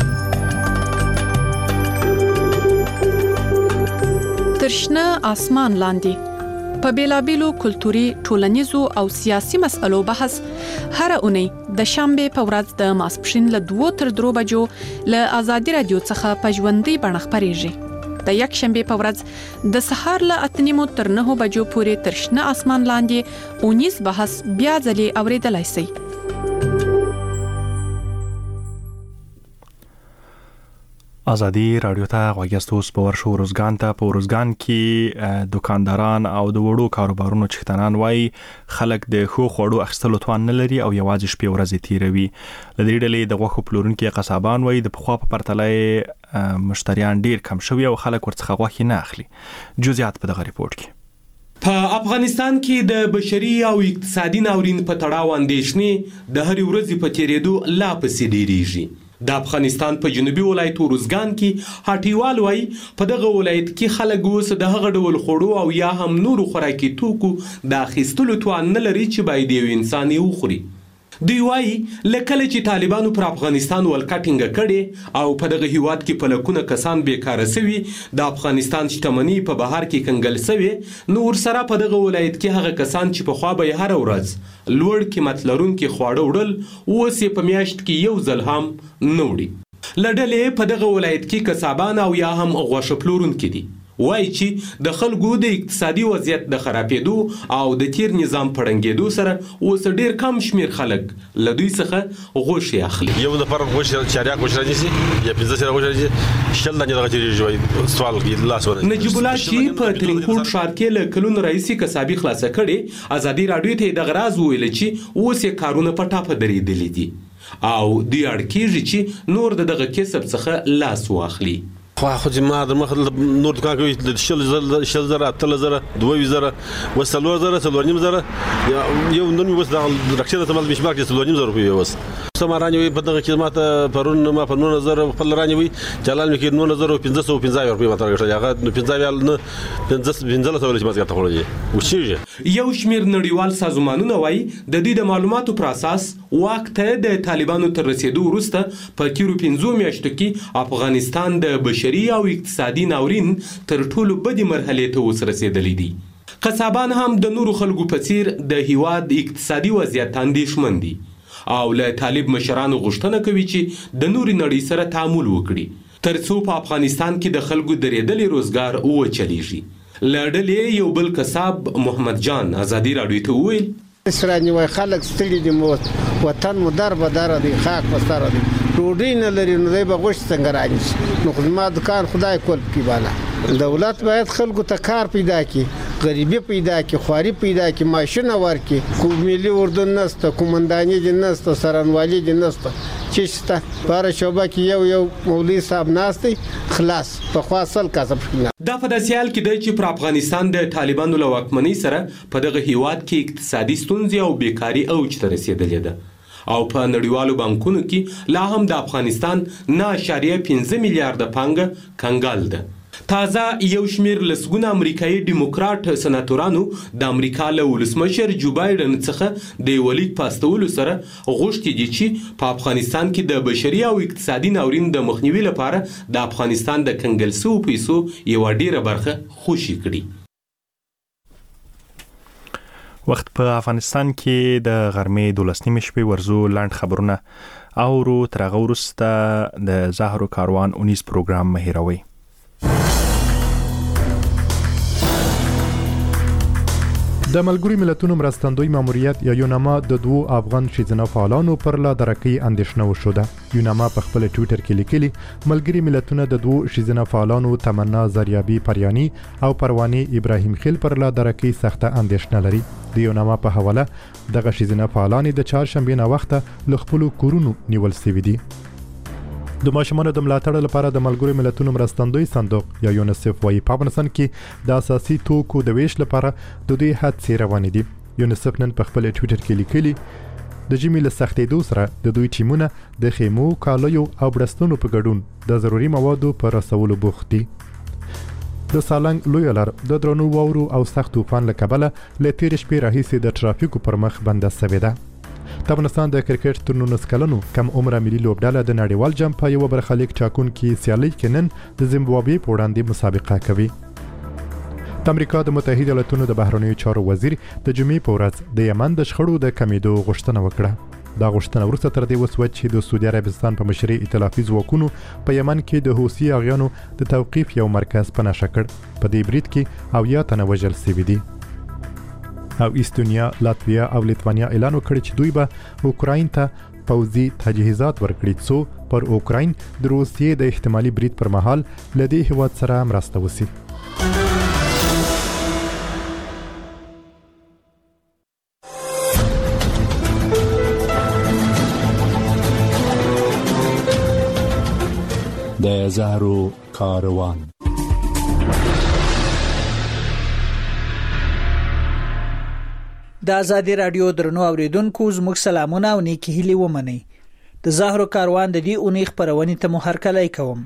ترشنه آسمان لاندې په بیلابیلو کلتوري، ټولنیزو او سیاسي مسئلو بحث هر اونۍ د شنبه په ورځ د ماسپښین له 2 تر 3 بجو له ازادي رادیو څخه په ژوندۍ بڼه خپرېږي. د یک شنبه په ورځ د سهار له 8:30 تر 9 بجو پورې ترشنه آسمان لاندې اونیز بحث بیا ځلې اوریدلای شئ. ازادي رادیو ته غوږیاست. اوس په ورشو روزګان ته. په روزګان کې دکانداران او د وړو کاروبارونو چښتنان وایي خلک د ښو خوړو اخیستلو توان نه لري او یوازې شپې ورځې تیروي. له دې ډلې د غوښو پلورونکي قصابان وایي د پخوا په پرتله مشتریان ډیر کم شوي او خلک ورڅخه غوښې نه اخلي. جزئیات په دغه ریپورت کې. په افغانستان کې د بشري او اقتصادي ناورین په تړاو اندېښنې د هرې ورځې په تیریدو لا پسې ډیریږي. د افغانستان په جنوبي ولایت روزګان کې هټیوال وایي په دغه ولایت کې خلک اوس د هغه ډول خوړو او یا هم نورو خوراکي توکو د اخیستلو توان نه لري چې باید یو انسان یې وخوري. دوی وایي لکه چې طالبانو پر افغانستان ولکټینګ کړي او په دغه هیواد کې په لکونه کسان بیکاره سوي، د افغانستان شتمنۍ په بهر کې کنګل سوي، نو ورسره په دغه ولایت کې هغه کسان چې په خوا به هر ورځ لوړ قیمت لرونکي خواړه وړل اوس یې په میاشت کې یو ځل هم نه وړي. له ډلې په دغه ولایت کې کسابان او یا هم غوښه پلورونکي دي. وایي چې د خلکو د اقتصادي وضعیت د خرابېدو او د تیر نظام پړنګېدو سره اوس ډیر کم شمیر خلک له دوی څخه غوښې اخلي. یو د فرق غوښه چاریا غوښه راځي یا 15 سره غوښه راځي شل نه دغه چیرې سوال کې لاس ور نجیب الله چې په ترینکوټ ښار کې له کلون رئیسي کسابي خلاصه کړي ازادي رادیو ته د غراز ویل چې اوس یې کارونه په ټاپه درېدلې دي او دوی اړ کېږي چې نور دغه کسب څخه لاس واخلي. خو ما د مخ نور دکان کوي د شل زره 3000 2000 وسلور زره 3000 یو نن وس د رکشنه تمل مشمار کې 3000 روپیه وس سمارانه وي په دغه کې ماته پرون ما په 9000 خپل رانه وي چلال مې کې 9550 روپیه ماته راغلی هغه 50 نه 15 تول چې ماته تخولې وشي. یو شمیر نړیوال سازمانونه وایي د دې د معلوماتو پر اساس وخت د طالبانو تر رسیدو وروسته په تیرو 15 میاشتو کې افغانستان د بشري او اقتصادي ناورین تر ټولو بدې مرحلې ته اوس رسیدلی دي. قصابان هم د نورو خلکو په څیر د هیواد اقتصادي وضعیت اندېښمن دي او له طالب مشرانو غوښتنه کوي چې د نوري نړۍ سره تعامل وکړي ترڅو په افغانستان کې د خلکو درېدلې روزګار وچلیږي. له ډلې یو بل قصاب محمد جان ازادي رادیو ته وویل اسرانی وای خلک ستړي دي، وطن مو در به در دی، خاک په سر دی، ډوډۍ نه لري، نو دی به غوښ څنګه رانیسي. نو خو ما دکان خدای کول کی بالا دولت باید خلکو ته کار پیدا کړي، غریبي پیدا کړي، خواري پیدا کړي، ماشونه ورکړي. کوم ملي اردن نسته، کومنداني دي نسته، سرانوالي دي نسته، چې شته په شوبه کې یو مولوی صاحب ناشتي خلاص په خاصل کسب شنه. دا په داسې حال کې دی چې پر افغانستان د طالبانو له واکمنۍ سره په دغه هیواد کې اقتصادي ستونزې او بیکاري اوج ته رسیدلې ده. او په نړیوالو بانکونو کې لا هم د افغانستان 9.5 میلیارډ پانګه کنګال ده. تازه یو شمیر لسګونه امریکایي ډیموکراټ سناتورانو د امریکا له ولسمشر جو بایدن څخه د ولیک پاستولو سره غوښتي دي چې په افغانستان کې د بشري او اقتصادي ناورین د مخنیوي لپاره د افغانستان د کنګل شویو پیسو یو ډیره برخه خوشي کړي. وخت په افغانستان کې د غرمې 12 شپې ورزو لاند خبرونه او تر هغه وروسته د زهرو کاروان 19 پروګرام مهیروي. د ملګرو ملتونو مرستندوی ماموریت یا یوناما د 2 افغان ښځینه فعالانو پر لا درکې اندېښنه وشوده. یوناما په خپل ټویټر کې لیکلي ملګري ملتونه د 2 ښځینه فعالانو تمنا زریابی پریانی او پروانی ابراهیم خیل پر لا درکې سخته اندېښنه لري. د یوناما په حواله دغه ښځینه فعالان د چهارشنبه نه وخته له خپل کورونو نیول شوي دي. د ماشومانو د ملاتړ لپاره د ملګرو ملتونو مرستندوی صندوق یا یونیسف وايي په افغانستان کې د اساسي توکو د ویش لپاره د دوی هڅې روانې دي. یونیسف نن په خپل ټویټر کې لیکلي د ژمي له سختېدو سره د دوی ټیمونه د خیمو، کالیو او برستونو په ګډون د ضروري موادو په رسولو بوخت دي. د سالنګ لوی لار د درنو واورو او سخت طوفان له کبله له تیر شپې راهیسې د ترافیکو پر مخ بنده شوې ده. د افغانستان د کرکټ تر 19 کلنو کم عمره ملي لوبډله د نړیوال جام په یو برخلیک ټاکونکي سیالي کې نن د زیمبابوې په وړاندې مسابقه کوي. د امریکا د متحده ایالاتونو د بهرنیو چارو وزیر د جمعې په ورځ د یمن د شخړو د کمیدو غوښتنه وکړه. دا غوښتنه وروسته تر دې وسوه چې د سعودي عربستان په مشرۍ ائتلافي ځواکونو په یمن کې د حوثي اغیانو د توقیف یو مرکز په نښه کړ. په دې برید کې 9 تنه وژل شوي دي. او استونیا، لاتویا او لیتوانیا اعلان وکړ چې دوی به اوکراین ته پوځي تجهیزات ورکړي څو پر اوکراین د روسیې د احتمالي برید پر مهال له دې هیواد سره مرسته وشي. د زهرو کاروان. د آزادي رادیو درنو اوریدونکو زموږ سلامونه او نیکی هیلې ومنئ. د زهرو کاروان د دې اونۍ خبرونې ته مو هرکلی کوم.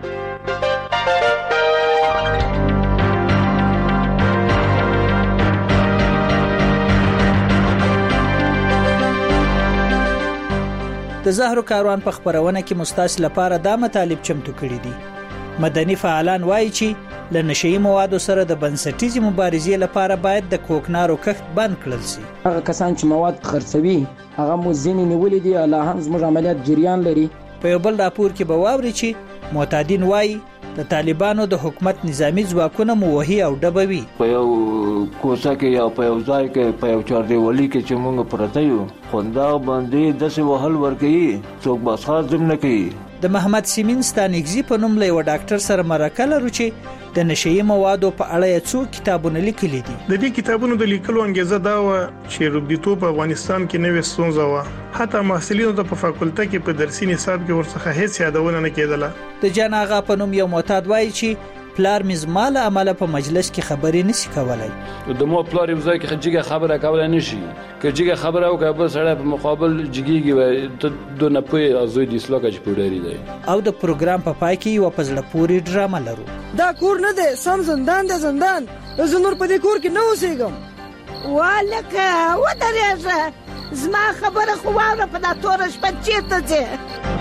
د زهرو کاروان په خبرونه کې مستاس لپاره دا مطالب چمتو کړي دي. مدني فعالان وایي چې له نشئی موادو سره د بنسټیزي مبارزې لپاره باید د کوکنارو کښت بند کړل شي. هغه کسان چې مواد خرڅوي هغه مو ځینې نیولې دي، لا هم زموږ عملیات جریان لري. په یو بل راپور کې به واوري چې معتادین وایي د طالبانو د حکومت نظامی ځواکونه مو وهي او ډبوي. په یو کوڅه کې یا په یو ځای کې په یو چاردیوالي کې چې موږ پرته یو خوندا باندې داسې وهل ورکوي څوک بس خاص نه کوي. د محمد سیمین ستانګزي په نوم له یو ډاکټر سره مرکه لرو چې د نشئی موادو په اړه څو کتابونه لیکلي دي. د دې کتابونو د لیکلو انګیزه دا و چې روبديتوب په افغانستان کې نوې ستونزه و. حتی محصلینو ته په فاکولټه کې په درسي نصاب کې ورڅخه هیڅ یادونه نه کېدله. د جان آغا په نوم یو معتاد وایي چې پلار مزمال عمل په مجلس کې خبرې نشي کولای. د مو پلار یو ځای کې جګه خبره کولای نشي. که جګه خبره او که بل سره په مقابل جګیږي و د نه پوي ازوی د اسلام کې پوډری دی. او د پروګرام په پای کې یو پزړه پوری ډرامه لرو. دا کور نه دی، سم زندان دی. زندان زه نور په دې کور کې نه اوسېږم. والکه ودرېږه، زما خبره خو واوره، په دا توره شپه چېرته ځې؟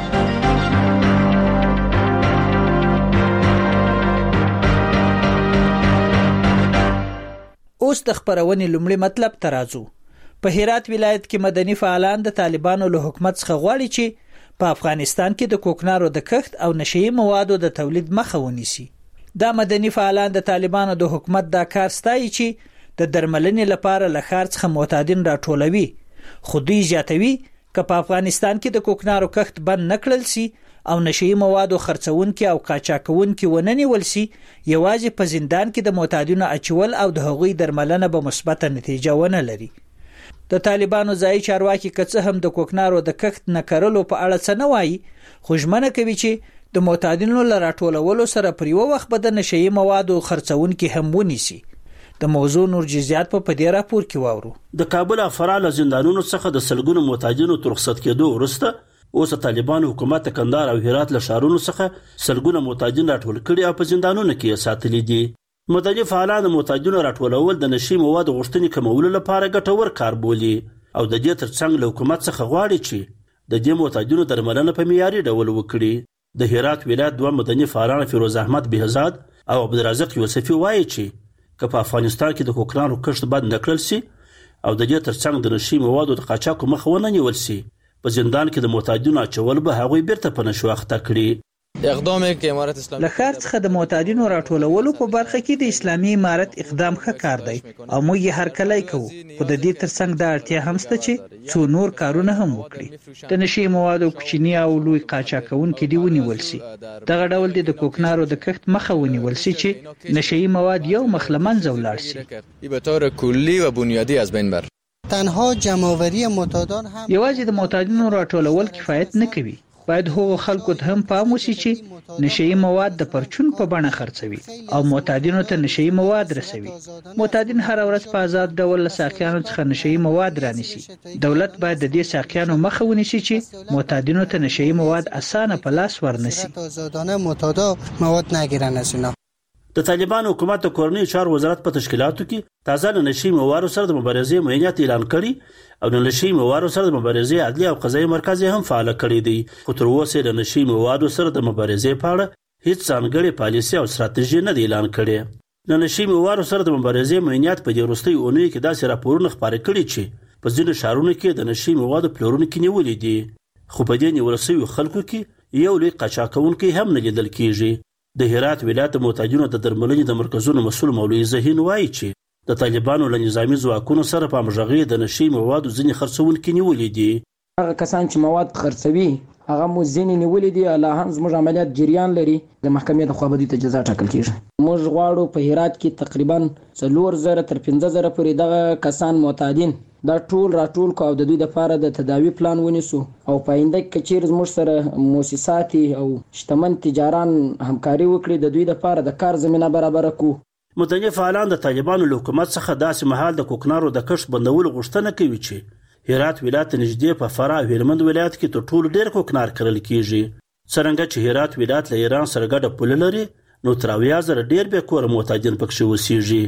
اوس د خبرونې لومړی مطلب ته راځو. په هرات ولایت کې مدني فعالان د طالبانو له حکومت څخه غواړي چې په افغانستان کې د کوکنارو د کښت او نشئی موادو د تولید مخه ونیسي. دا مدني فعالان د طالبانو د حکومت دا کار ستایي چې د درملنې لپاره له ښار څخه معتادین راټولوي، خو دوی زیاتوي که په افغانستان کې د کوکنارو کښت بند نه کړل شي او نشئی موادو خرڅونکي او قاچاقونکي ونه نیول شي، یوازې په زندان کې د معتادینو اچول او د هغوی درملنه به مثبته نتیجه ونه لري. د طالبانو ځایي چارواکي که څه هم د کوکنارو د کښت نه کرلو په اړه څه نه وایي، خو ژمنه کوي چې د معتادینو له راټولولو سره پر یو وخت به د نشئی موادو خرڅونکي هم ونیسي. د موضوع نور جزئیات په دې راپور کې واورو. د کابل افرال زندانونو څخه د سلګونو معتادینو تر رخصت کېدو وروسته اوس طالبان حکومت کندهار او هرات له ښارونو څخه سلګونه معتادین راټول کړي او په زندانونو کې ساتلي دي. مدني فعالان د معتادینو راټولول د نشي موادو غوښتنې کمولو لپاره ګټور کار بولي او د دې ترڅنګ له حکومت څخه غواړي چې د دې معتادینو درملنه په معیاري ډول وکړي. د هرات ولایت دوه مدني فعالان فیروز احمد بهزاد او عبدالرزاق یوسفي وایي چې که په افغانستان کې د کوکنارو کښت بند نکړل سي او د دې ترڅنګ د نشي موادو د قاچاقو مخه ونه نیول سي، په زندان کې د معتادینو اچول به هغوی بیرته په نشو اخته کړي. له ښار څخه د معتادینو راټولولو په برخه کې د اسلامي امارت اقدام ښه کار دی او موږ یې هرکلی کوو، خو د دې ترڅنګ دا اړتیا هم شته چې څو نور کارونه هم وکړي. د نشي موادو کوچني او لوی قاچاقونکي دې ونیول سي. دغه ډول د کوکنارو د کښت مخه ونیول سي چې نشي مواد یو مخ له منځه ولاړ سي. به طور کلی و بنیادی از بین بر تنها جمع‌آوری معتادان هم یوازې د معتادینو راټولول کفایت نه کوي. باید هغو خلکو ته هم پام وشي چې نشئی مواد د پرچون په بڼه خرڅوي او معتادینو ته نشئی مواد رسوي. معتادین هر ورځ په آزاد ډول له ساقیانو څخه نشئی مواد رانیسي. دولت باید د دې ساقیانو مخه ونیسي چې معتادینو ته نشئی مواد اسانه په لاس ورنسي. آزادانه معتادا مواد نگیرن از اینا. د طالبان حکومت د کورنۍ چارو وزارت په تشکیلاتو کې تازه له نشي موادو سره د مبارزې معینات اعلان کړي او د نشي موادو سره د مبارزې عدلي او قضایي مرکز هم فعال کړی دی، خو تر اوسه د نشي موادو سره د مبارزې په اړه هیڅ ځانګړې پالیسي او ستراتیژي نه دی اعلان کړې. د نشي موادو سره د مبارزې معینات په دې وروستۍ اونۍ کې داسې راپورونه خپاره کړي چې په ځینو ښارونو کې د نشي موادو پلورونکي نیولي دي، خو په دې نیول شویو خلکو کې یو لوی قاچاقونکی هم نه لیدل کیږي. د هرات ولایت معتادینو د درملنې د مرکزونو مسؤل مولوي زهین وایي چې د طالبانو له نظامی ځواکونو سره په همغږۍ د نشي موادو ځینې خرڅونکي نیولي دي. هغه کسان چې مواد خرڅوي هغه مو ځینې نیولي دي، لا هم زموږ عملیات جریان لري، د محکمې د خوا به دوی ته جزا ټاکل کیږي. موږ غواړو په هرات کې تقریبا 4000 تر 15000 پورې دغه کسان معتادین دا ټول راټول کو او د دوی لپاره د تداوی پلان ونیسو او په آینده کې چیرې زموږ سره مؤسسات او شتمن تجاران همکاري وکړي د دوی لپاره د کار زمينه برابر کړو. مدني فعالان د طالبانو له حکومت څخه داسې مهال د کوکنارو د کښت بندولو غوښتنه کوي چې هرات ولایت نږدې په فراه او هلمند ولایت کې تر ټولو ډېر کوکنار کرل کیږي. څرنګه چې هرات ولایت له ایران سره ګډه پوله لري نو تر 8000 ډېر بې کوره معتادین پکښې اوسېږي.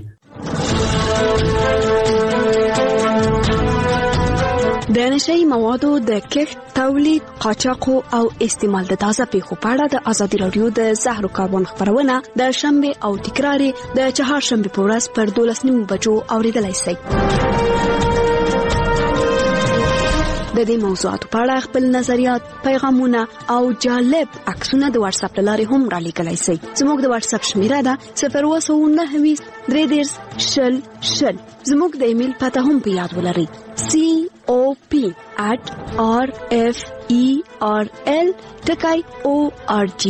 د نشئی موادو د کښت، تولید، قاچاق او استعمال د تازه پیښو په اړه د ازادي رادیو د زهرو کاربن خبرونه د شنبه او تکرار د چهارشنبه په ورځ پر 12:30 بجو اوریدلای شئ. د دې موضوعاتو په اړه خپل نظریات، پیغامونه او جالب عکسونه د واتس اپ لارې هم را لیږلی شئ. زموږ د واتس اپ شمیره ده 029 33 زموږ د ایمیل پته هم په یاد ولرئ cop@referl.org.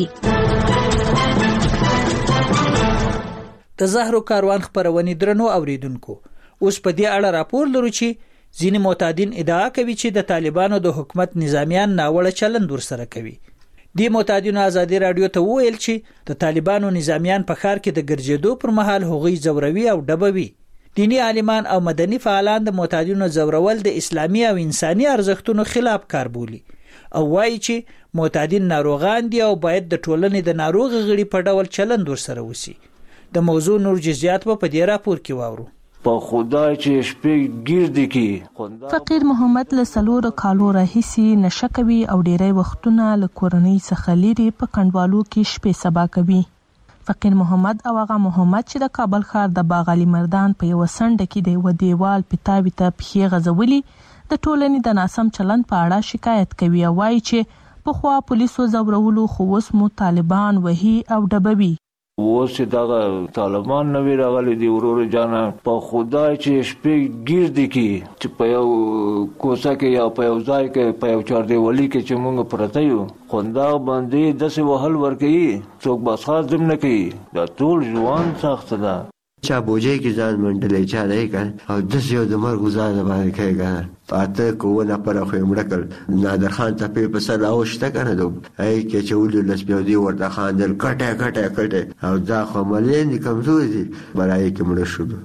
د زهرو کاروان خبرونه درنو اوریدونکو، اوس په دې اړه راپور لرو چې ځینې معتادین ادعا کوي چې د طالبانو د حکومت نظامیان ناوړه چلند ورسره کوي. د معتادینو ازادي رادیو ته وویل چې د طالبانو نظامیان په ښار کې د ګرځېدو پر مهال هغوی زوروي او ډبوي. دینی عالمان او مدني فعالان د معتادینو زورول د اسلامي او انساني ارزښتونو خلاف کار بولي او وایي چې معتادین ناروغان دي او باید د ټولنې د ناروغ غړي په ډول چلند ورسره وسی. د موضوع نور جزئیات په دې راپور کې واورو. په خدای چې شپې ګرځي کې فقیر محمد له 4 کالو راهیسي نشه کوي او ډیری وختونه له کورنۍ څخه لري په کندوالو کې شپې سبا کوي. فقیر محمد او هغه محمد چې د کابل ښار د باغ علي مردان په یو سند کې د یو دیوال پتاوي ته پخې غزولي د ټولنې د ناسم چلند په اړه شکایت کوي او وایي چې په خوا پولیسو زورولو خو اوس مو طالبان وهي او ډبوي. اوس دغه طالبان نوی راغلي دي ورور جانا په خدای چې شپې ګرځي کې چې په یو کوڅه کې یا په یو ځای کې په یو چاردیوالي کې چې موږ پرته یو خوندا باندې داسې وهل ورکوي څوک بس خاص دم نه کوي دا ټول ژوند سخت ده. چا بوجه کې ځان منډلې چا نه کړ او د یو د مرګ ځان باندې کوي پاته کوونه پر خو مړکل نادر خان ته په سر اوشته کنه دوب ای کې چې ول لس بیا دی ورته خان دل کټه او دا خو ملین کمزوري دي برای کې مړ شو.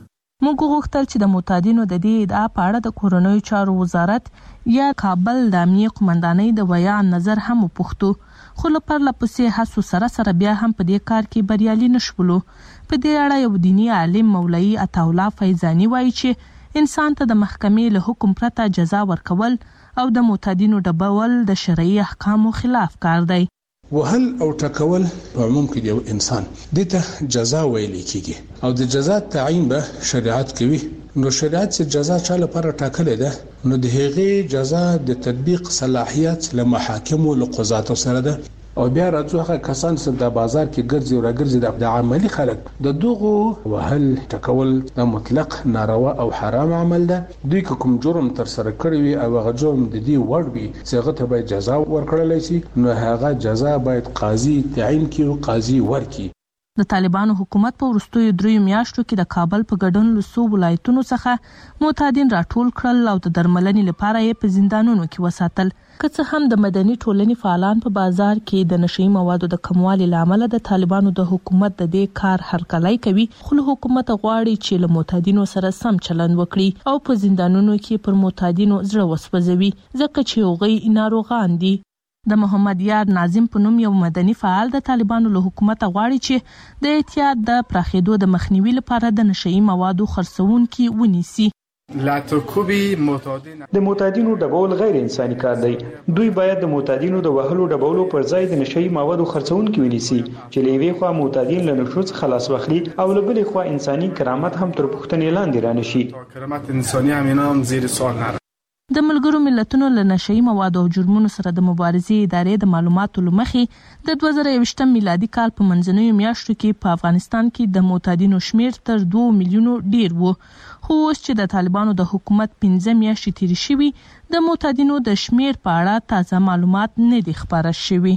موږ غوښتل چې د معتادینو د دې ادعا په اړه د کورنیو چارو وزارت یا کابل د امنیه قومندانۍ د بیان نظر هم وپوښتو، خو له پرله پسې هڅو سره بیا هم په دې کار کې بریالي نشولو. په دې اړه یو دینی عالم مولوي عطاالله فیضاني وایي چې انسان ته د محکمې له حکم پرته جزا ورکول او د معتادینو ډبول د شرعي احکامو خلاف کار دی. وهل او ټکول په عموم کې یو انسان دته جزا ویل کیږي او د جزا تعیین به شریعت کوي. نو شریعت چې جزا چا لپاره ټاکلې ده نو د هغې جزا د تطبیق صلاحیت له محاکمو له قضاتو سره ده او بیا راځو هغه کسان چې د بازار کې ګرځي او راګرځي د عملی خلک د دغو وهل ټکول د مطلق ناروا او حرام عمل ده. دوی کوم جرم تر سره کړی وي او هغه جرم د دې وړ وي چې هغه ته باید جزا ورکړل شي، نو هغه جزا باید قاضي تعیین کړي او قاضي ورکړي. د طالبانو حکومت په وروستیو 3 میاشتو کې د کابل په ګډون له څو ولایتونو څخه معتادین راټول کړل او د درملنې لپاره یې په زندانونو کې وساتل. که څه هم د مدني ټولنې فعالان په بازار کې د نشئی موادو د کموالي لامل د طالبانو د حکومت د دې کار هرکلی کوي، خو حکومت غواړي چې له معتادینو سره سم چلند وکړي او په زندانونو کې پر معتادینو زړه وسوځوي ځکه چې هغوی ناروغان دي. د محمد یار ناظم په نوم یو مدني فعال د طالبانو له حکومت غواړي چې د اعتیاد د پراخېدو د مخنیوي لپاره د نشئی موادو خرڅونکي ونیسي. د معتادینو ډبول غیر انساني کار دی. دوی باید د معتادینو د وهلو ډبولو پر ځای د نشئی موادو خرڅونکي ونیسي چې له یوې خوا معتادین له نشو څخه خلاص واخلي او له بلې خوا انساني کرامت هم تر پوښتنې لاندې رانشي. کرامت انساني هم زیر سوال نه. د ملګرو ملتونو له نشئی موادو او جرمونو سره د مبارزې ادارې د معلوماتو له مخې د 2021 میلادي کال په منځنیو میاشتو کې په افغانستان کې د معتادینو شمیر تر 2 میلیونو ډیر و، خو اوس چې د طالبانو د حکومت 15 میاشتې تیرې شوي د معتادینو د شمیر په اړه تازه معلومات نه دي خپاره شوي.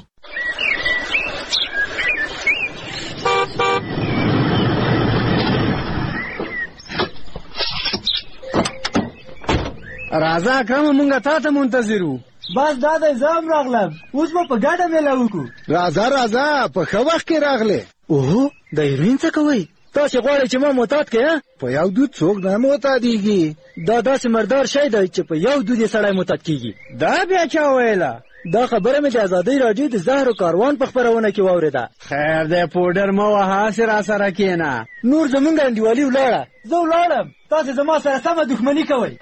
راځه اکرم مونږه تا ته منتظر وو. بس دا د زام راغلم، اوس به په ګډه میله وکړو. راځه په ښه وخت کې راغلې. اوهو د هیروین څه کوئ؟ تاسې غواړئ چې ما معتاد کړې؟ په یو دود څوک نه معتادېږي. دا داسې مردار شی دی چې په یو دود یې سړی معتاد کېږي. دا بیا چا ویله؟ دا خبره مې د ازادۍ راډیو د زهرو کاروان په خپرونه کې واورېده. خیر دی پوډر مه وهه، هسې راسره کښېنه. نور زمونږ انډیوالي ولاړه، زه ولاړم، تاسې زما سره سمه دښمني کوئ.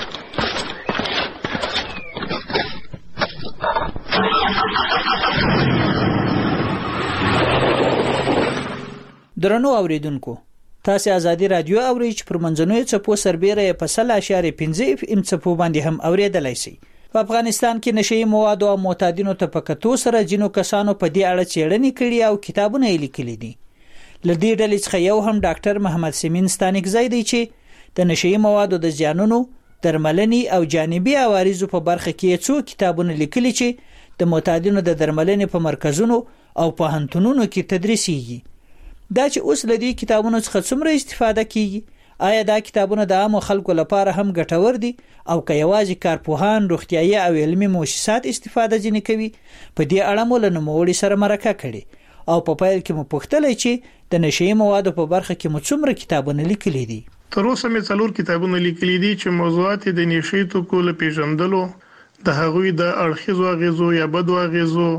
درنو اوریدونکو، تاسو ازادي رادیو اورئ چې پر منځنوي چپو سربېره په 0.5 FM چپو باندې هم اوریدلای شئ. په افغانستان کې نشئی مواد او معتادینو ته په کتو سره جنو کسانو په دې اړه څېړنې کړې او کتابونه یې لیکلي دي. لدې ډلې څخه یو هم ډاکټر محمد سیمین ستانکزی دی چې د نشئی موادو د زیانونو، درملنې او جانبي عوارضو په برخه کې څو کتابونه لیکلي چې د معتادینو د درملنې په مرکزونو او په هنتونونو کې تدریسيږي. دا چې اوس لدی کتابونو څخه څومره استفاده کیږي؟ آیا دا کتابونه د عام خلکو لپاره هم ګټور دي او که یوازې کارپوهان، روغتیايي او علمي مؤسسات استفاده ځنې کوي؟ په دې اړه مو له نوموړي سره مرکه کړې او په پیل کې مو پوښتلې چې د نشئی موادو په برخه کې مو څومره کتابونه لیکلي دي. تر اوسه مې 4 کتابونه لیکلي دي چې موضوعات د نشئی توکو له پیژندلو، د هغوی د اړخیزو اغیزو یا بدو اغیزو،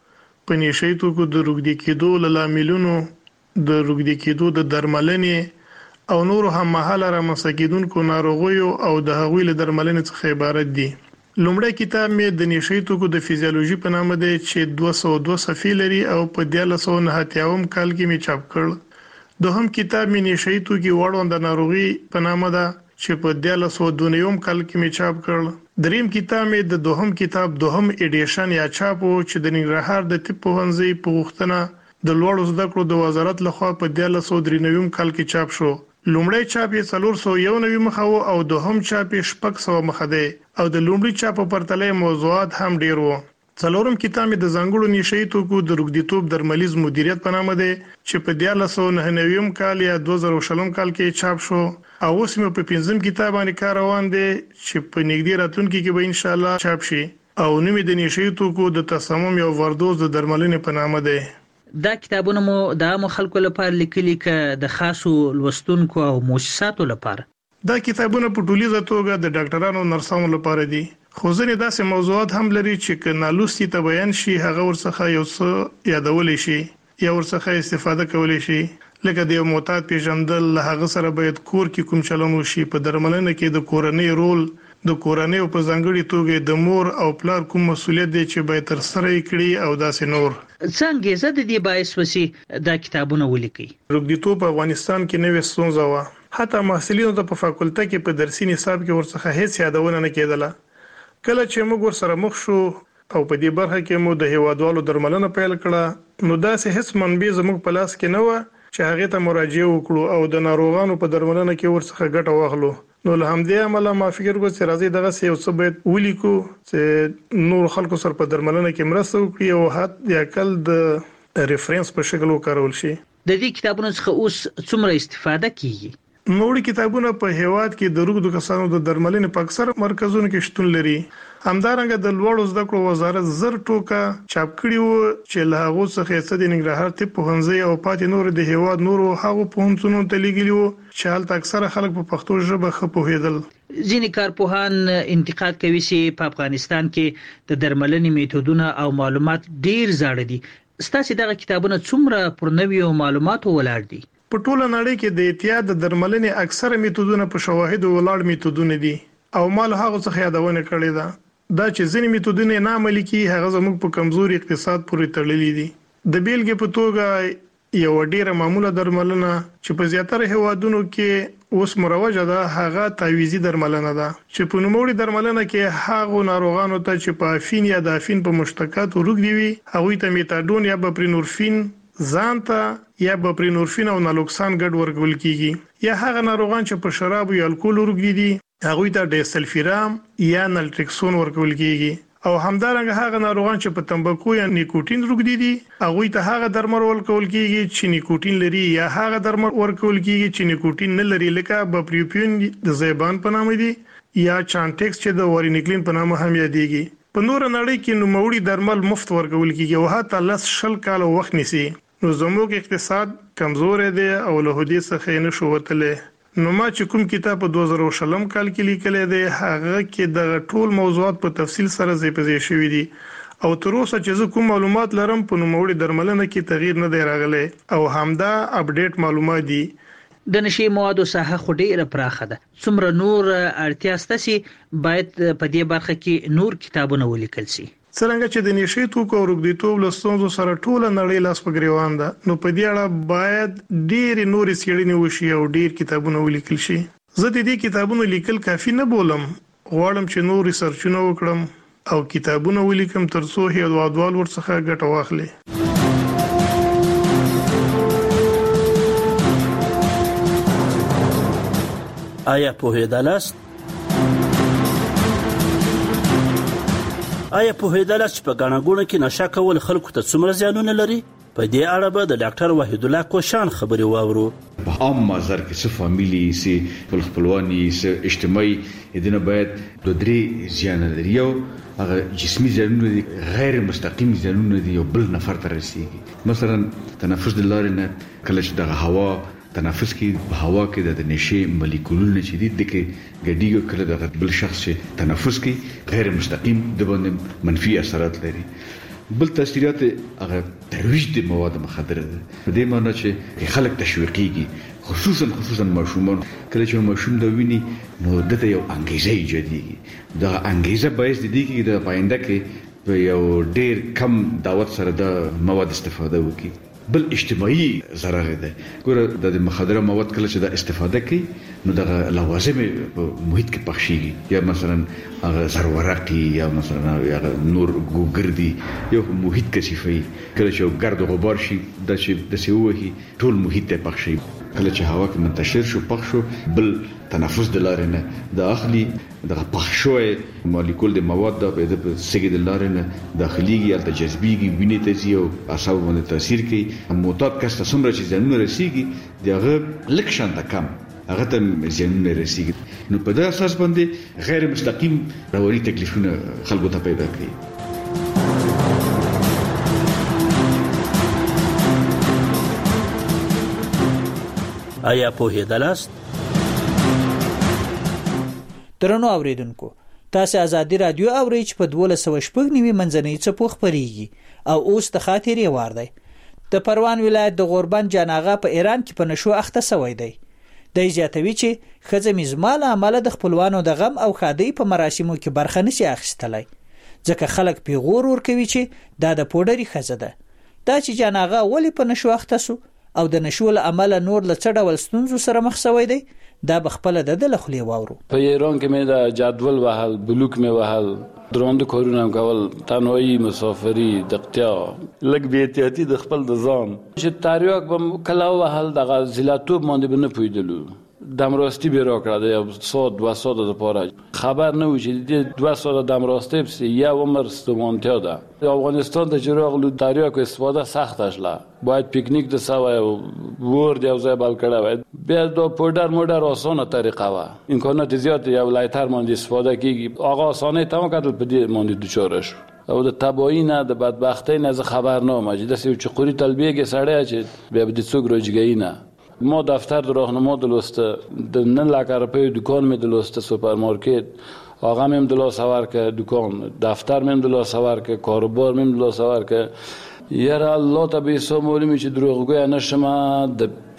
په نشئی توکو د روږدي کېدو له لاملونو، د روږدي کېدو د درملنې او نور هم مهاله رامنځته کېدونکو ناروغیو او د هغوی له درملنې څخه عبارت دي. لومړی کتاب مې د نشئی توکو د فزیولوژي په نامه دی چې 202 صفحې لري او په 1999 کال کې مې چاپ کړ. دوهم کتاب مې نشئی توکي وړاندې ناروغي په نامه ده چې په 1992 کال کې مې چاپ کړ. دریم کتاب مې د دوهم کتاب دوهم ایډیشن یا چاپ چې د ننګرهار د طب پوهنځي په غوښتنه د لوړو زده کړو د وزارت لخوا په 1993 کال کې چاپ شو. لومړی چاپ یې 491 مخه او دوهم چاپ یې 600 مخه دی او د لومړي چاپ په پرتله موضوعات هم ډیر وو. څلورم کتاب د ځانګړو نشئی توکو د روږديتوب درملیز مدیریت په نامه دی چې په 1999 کال یا 2020 کال کې چاپ شو او اوس مې په 5م کتاب باندې کار روان دی چې په نږدې راتلونکي کې به ان شاء الله چاپ شي او نوم د نشئی توکو د تسمم یا وردوز د درملنې په نامه دی. دا کتابونه مو د عام خلکو لپاره لیکلي ک د خاصو لوستونکو او مؤسساتو لپاره؟ دا کتابونه په ټولیزه توګه د ډاکټرانو او نرسانو لپاره دي، خو ځینې داسې موضوعات هم لري چې ک نالوستي ته بیان شي هغه ورڅخه یو څه یادول شي یا ورڅخه استفاده کول شي، لکه د معتاد پیژندل، هغه سره باید کور کې کوم چلن وشي، په درملنه کې د کورنۍ رول، د کورنۍ په ځانګړي توګه د مور او پلار کوم مسولیت دی چې باید تر سره کړي او داسې نور. څنګه زه د دې باعث وسی دا کتابونه ولیکي؟ روغتیتوب په افغانستان کې نوې ستونزه و، حتی محصلینو ته په فاکولټه کې په درسي نصاب کې ورڅخه هیڅ یادونه نه کېدله. کله چې موږ ورسره مخ شو او په دې برخه کې مو د هیوادوالو درملنه پیل کړه، نو داسې هیڅ منبع زموږ په لاس کې نه و چې هغه ته مراجعه وکړو او د ناروغانو په درملنه کې ورڅخه ګټه واخلو. نو له همدې عمله ما فکر وکړ چې راځي دغه یو څه باید ولیکو چې نور خلکو سره په درملنه کې مرسته وکړي او حتی د عقل د ریفرنس په شکل وکارول شي. د دې کتابونو څخه اوس څومره استفاده کیږي؟ نوړي کتابونه په هیواد کې د روغتیا کسانو د درملنې په اکثر مرکزونو کې شتون لري. همدارنګه د لوړو زده کړو وزارت زر ټوکا چاپ کړي وو چې له هغه څخه څه د ننګرهار طب پوهنځي او پاتې نور د هیواد نورو هغه پوهنتونونو ته لګیلي وو چې هلته اکثره خلک په پښتو ژبه ښه پوهېدل. ځینې کارپوهان انتقاد کوي چې په افغانستان کې د درملنې میتودونه او معلومات ډیر زاړه دي. ستاسو دغه کتابونه څومره پر نویو معلوماتو ولاړ دي؟ په ټوله نړۍ کې د احتیاط د درملنې اکثره میتودونه په شواهد ولاړ میتودونه دي او مال هغه څخه یادونه کړې ده. دا چې ځینې میتودونه نه عملي کیږي هغه زموږ په کمزوري اقتصاد پورې تړلي دي. د بیلګې په توګه یو ډیره معموله درملنه چې په زیاتره هیوادونو کې اوس مروجه ده هغه تعویزي درملنه ده چې په نوموړي درملنه کې هغه ناروغانو ته چې په افین یا د افین په مشتقات روغدي وي هغه ته میتادون یا بپرینورفین ځانته یا بپرینورفین او نالوکسان ګډ ورکول کیږي، یا هغه ناروغان چې په شراب یا الکول روغدي دي هغه ته ډیسلفیرام یا نلټریکسون ورکول کیږي، او همدارنګه هغه ناروغان چې په تمباکو یا نیکوتین روغدي دي هغه ته هغه درمل ورکول کیږي چې نیکوتین لري، یا هغه درمل ورکول کیږي چې نیکوتین نه لري، لکه بپریوپین د زیبان په نامه دي یا چانټکس چې د وارینیکلین په نامه هم یادېږي. په نور نړۍ کې نوموړي درمل مفت ورکول کیږي او حتی لس شل کال وخت نیسي. نو زموږ اقتصاد کمزور دی او له هدي څخه نه شو وتلی. نو ما چې کوم کتاب په 2000 کال کې لیکلی دی هغه کې د ټول موضوعات په تفصیل سره ځای په ځای شوي دي او تر اوسه چې زه کوم معلومات لرم په نوموړي درملنه کې تغییر نه دی راغلی او همدا اپډیټ معلومات دي. د نشي موادو ساحه خو ډیره پراخه ده، څومره نور اړتیا ستاسي باید په دې برخه کې نور کتابونه ولیکل شي؟ څنګه چې د نشي توکو او روغتیتوب له ستونزو سره ټوله نړۍ لاس په ګریوان ده، نو په دې اړه باید ډېرې نورې څېړنې وشي او ډېر کتابونه ولیکل شي. زه د دې کتابونو لیکل کافي نه بولم، غواړم چې نور ریسرچونه وکړم او کتابونه ولیکم ترڅو هیوادوال ورڅخه ګټه واخلي. آیا پوهېدلاست چې په ګڼه کې نشه کول خلکو ته څومره زیانونه لري؟ په دې اړه به د ډاکټر وحید الله کوشان خبري واورو. په عام مازر کې څه فامیلی سي خپلواني سي اجتماعي دنه باید د درې زیان لري. یو هغه جسمي زیانونه دي، غیر مستقیم زیانونه دي، یو بل نفر ته رسیږي. مثلا تنفس د لارې نه کله چې د هوا تنفس کې په هوا کې د نشي مالیکولونه چې دي د کې ګډیږي، کله د بل شخص چې تنفس کې غیر مستقیم د باندې منفي اثرات لري. بل تاثیرات هغه ترویج د مواد مخدره ده، په دې معنی چې خلک تشویقيږي، خصوصا ماشومان. کله چې ماشوم دا ویني نو دته یو انګیزه ایجادېږي، دا انګیزه باعث دي چې د پاینده کې په یو ډیر کم دعوت سره د مواد استفاده وکړي. بل اجتماعي ضرر ده. ګوره د مخدره مواد کله چې د استفاده کوي نو د لوازم په محیط کې پخشيږي، یا مثلا هغه زرورقي یا مثلا نور ګوګردي یو محیط کثیفي، کله چې ګرد او غبار شي د سیوهي ټول محیط ته پخشي. کله چې هوا کې منتشر شو پخ شو بل تنفس د لارې نه د اخلي د پخشوي مالیکول د مواد د سګي د لارې نه داخليږي یا د جذبيږي وینې ته ځي او اعصاب باندې تاثیر کوي. معتاد کس ته څومره چې ځانونه رسیږي دغه لک شانته کم هغه ته ځانونه رسیږي. نو په دې اساس باندې غیر مستقیم رواني تکلیفونه خلکو ته پیدا کوي. آیا پوهیدلاست؟ درنو اوریدونکو، تاسو ازادي رادیو اورئ چې په 1290 منځنۍ څپو خپرېږي او اوس د خاطرې وار دی. د پروان ولایت د غوربند جاناغه په ایران کې په نشو اخته سوی دی. د زیاتوي چې ښځه میزمال عمله د خپلوانو د غم او ښادۍ په مراسمو کې برخه نشي اخیستلی، ځکه خلک پیغور ورکوي چې دا د پوډري ښځه ده. دا چې جاناغه ولې په نشو اخته سو او د نشو له امله نور له څه ډول ستونزو سره مخ شوی دی، دا بخپله د لخلې واورو. په ایران کې مې دا جدول وهل، بلوک مې وهل، دروند کارونه کول، تنهایی، مسافری، دقتیا، لږ بې احتیاطي د خپل د ځان چې تاریاک به کله وهل دغه زیلاتوب باندې به نه پوهېدلو. دمراستی به راکړه د 100-2 ساعت لپاره خبر نه و چې د 2 ساعت دمراستی پس یو عمر ستومانتیا ده. افغانستان ته چې راغلو تاریاک استفاده سخته شله، باید پیکنیک د سوای ورد یو ځای بل کړه وای. بیا د پودر مودر آسانه طریقه و، امکانات زیات یو لایتر باندې استفاده کیږي. آقا آسانه تمام کړل په دې باندې دوچار شو او د تباہی نه د بدبختی نه خبر نه ماجد سې چې قوري تلبیه سړی چې بیا د څوک روزګاری نه. ما دفتر د راهنما دلسته د 9 لک روپۍ دکان می دلسته، سوپرمارکت آقا میم دلا سوار که دکان دفتر میم دلا سوار که کاروبار میم دلا سوار که یاره الله ته به حساب معلومه چې دروغګوی نشم د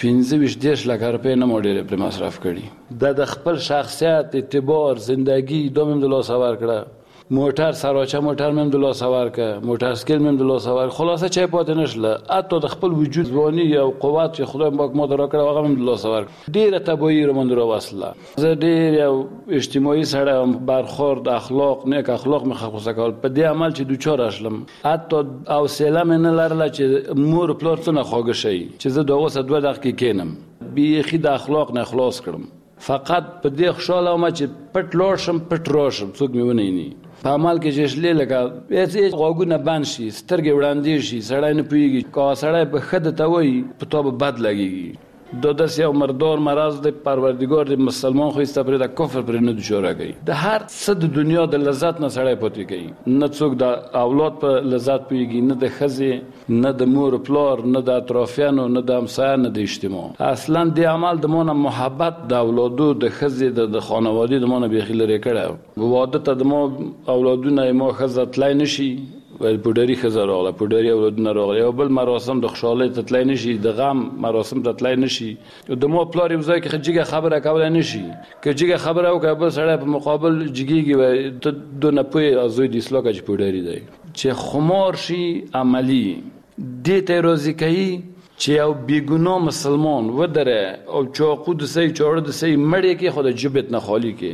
15-20 لک روپۍ نه ماډل پر مصرف کړي. د خپل شخصیت، اعتبار، زندگی دومم دلا سوار کړه. موټر سراچه موټر مم دلا سوار که، موټر سکل مم دلا سوار، خلاصه چای پاتې نشله. حتی د خپل وجود ځواني او قوت چې خدای پاک ما درا کړو هغه مم دلا سوار. ډیره تباہی رو من درا وصله. زه ډیر یو اجتماعي سره برخورد اخلاق نیک اخلاق مخصوصه کول په دې عمل چې دوچار اشلم. حتی او سلام نه لرله چې مور پلار څنګه خواږه شي چې زه دغه 2 دقیقې کینم بیخي د اخلاق نه خلاص کړم. فقط په دې خوشاله ما چې پټ لوشم پټ راشم څوک مې ونی نه په عمل کې جشلې لګا هیڅ غوګونه بند شي، سترګې وړاندې شي، سړی نه پوهېږي. که سړی په ښه ته وایي په تا به بد لګېږي. دا داسې یو مردار مرض دی، پروردګار د مسلمان خو ایسته پرې د کفر پرې نه دوچاره کوي. د هر څه د دنیا د لذت نه سړی پاتې کوي. نه څوک د اولاد په لذت پوهېږي، نه د ښځې، نه د مور پلار، نه د اطرافیانو، نه د همسایه، نه د اجتماع. اصلا د عمل د مانه محبت د اولادو د ښځې د خانوادې د مانه بیخي لرې کړی. واده ته د ما اولادونه ما ښځه تلی نشي، ولی پودری ښځه راغله، پودری اولادونه راغله. یو بل مراسم د خوشحالۍ ته تلی نشي، د غم مراسم ته تلی نشي. د ما پلار یو ځای کې جګه خبره کولی نشي. که جګه خبره وکړه بل سړی په مقابل جګېږي وایي ته دو نه پوهې زوی د اصلاح که چې پودري دی. چې خمار شي عملي دې ته یې راضي کوي چې یو بېګناه مسلمان ودره او چاقو د سۍ چاړه د سۍ مړې کې خو د جبت نه خالي کې.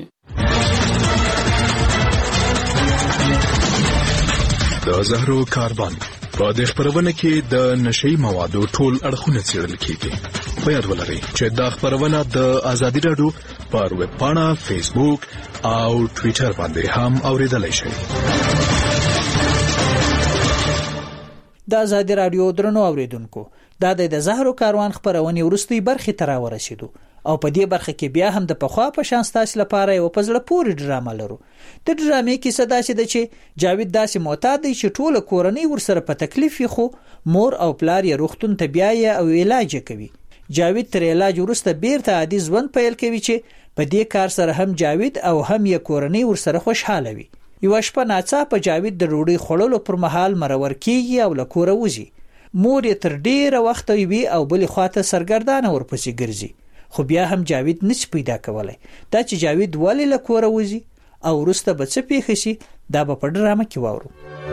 د زهرو کاروان په دې خبرونه کې د نشئی موادو ټول اړخونه څېړل کیږي. په یاد ولرئ چې دا خبرونه د ازادي رادیو پر ویب پاڼه، فیسبوک او ټوئیټر باندې هم اوریدلای شئ. د ازادي رادیو درنو اوریدونکو، دا د زهرو کاروان خبرونه ورستي برخه تر ورسېدو او په دې برخه کې بیا هم د پخوا په شان ستاسو لپاره یو پزړه پورې ډرامه لرو. د ډرامې کیسه داسې ده چې جاوید داسې معتاد دی چې ټوله کورنۍ ورسره په تکلیف یې، خو مور او پلار یې روغتون ته بیایي او علاج کوي. جاوید تر علاج وروسته بیرته عادي ژوند پیل کوي چې په دې کار سره هم جاوید او هم یې کورنۍ ورسره خوشحاله وي. یو شپه ناڅاپه جاوید د ډوډۍ خوړلو پر مهال مرور کیږي او له کوره وځي. مور یې تر ډیره وخته وي او بلې خواته سرګردانه ورپسې ګرځي، خو بیا هم جاوید نشي پیدا کولای. دا چې جاوید ولې له کوره وځي او وروسته به څه پیښ شي دا به په ډرامه کې واورو.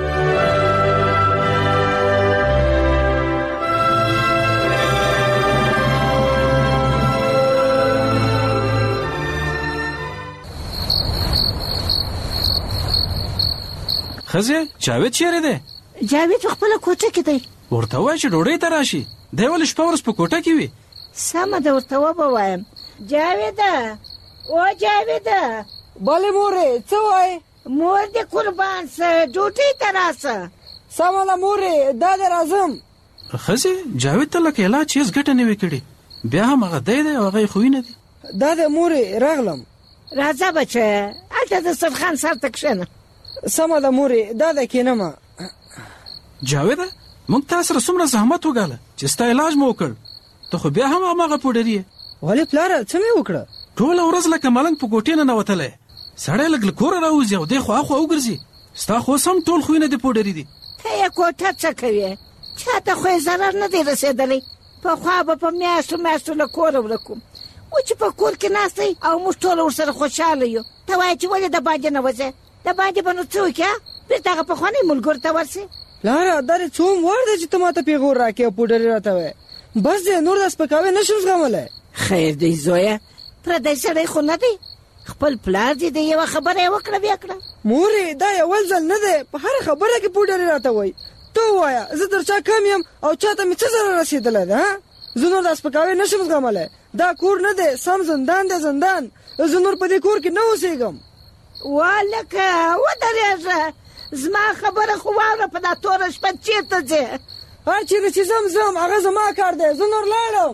خزه جاوید چیرې دی؟ جاوید خپل کوټه کې دی. ورته وای چې ډوډۍ ته راشي. دی ولې شپه ورځ په کوټه کې وي؟ سمه ده ورته ووایم. جاوید او جاوید. بله مورې څه وای؟ مور دې قربان سه ډوډۍ ته راسه. سمه ده مورې دا دې راځم. خزه جاوید ته لکه علاج هیڅ ګټه نه وي کړې، بیا هم هغه دی او هغه خو نه دی. دا دې مورې راغلم. راځه بچه هلته د سرخان سر ته کښېنه. سمه ده مورې دا ده کېنمه. جاویده موږ تاسو سره څومره زحمت وګاله چې ستا علاج مو وکړ، ته خو بیا هم هغه پوډری ولې پلاره څه مې وکړه؟ ټوله ورځ لکه ملنګ په کوټې نه نوتلی، سړی لږ له کوره راوځي او دی خو اخوا وګرځي. ستا خو سم ټول خویونه دې پوډري دي. ته یې کوټه څه کوې؟ چاته خو یې ضرر نه دی رسېدلی. پخوا به په میاشتو له کوره ورک وم، و چې په کور کې ناست دی او موږ ټول ورسره خوشحاله یو. ته وایې چې ولې د باندې نه وځې؟ د باندې به نو څه وکړې؟ بېرته هغه پخواني ملګرو ته ورسې. پلاره دا دې څوم وار دی چې ته ماته پیغور راکې او پوډري راته وایې؟ بس دی، نور د سپکاوی نه شم زغملی. خیر دی زویه، پردی سړی خو نه دی، خپل پلار دې د یوه خبره یې وکړه بیا کړه. مورې دا یول ځل نه دی، په هره خبره کې پوډري راته وایي. ته ووایه زه تر چا کم یم او چاته مې څه ضرر رسېدلی ده؟ زه نور دا سپکاوی نه شم زغملی. دا کور نه دی، سم زندان دی زندان. زه نور په دې کور کې نه اوسېږم. والکه ودرېږه، زما خبره خو واوره، په دا توره شپه چېرته ځې؟ هر چېرې چې ځم هغه زما کار دی، زه نور لاړم.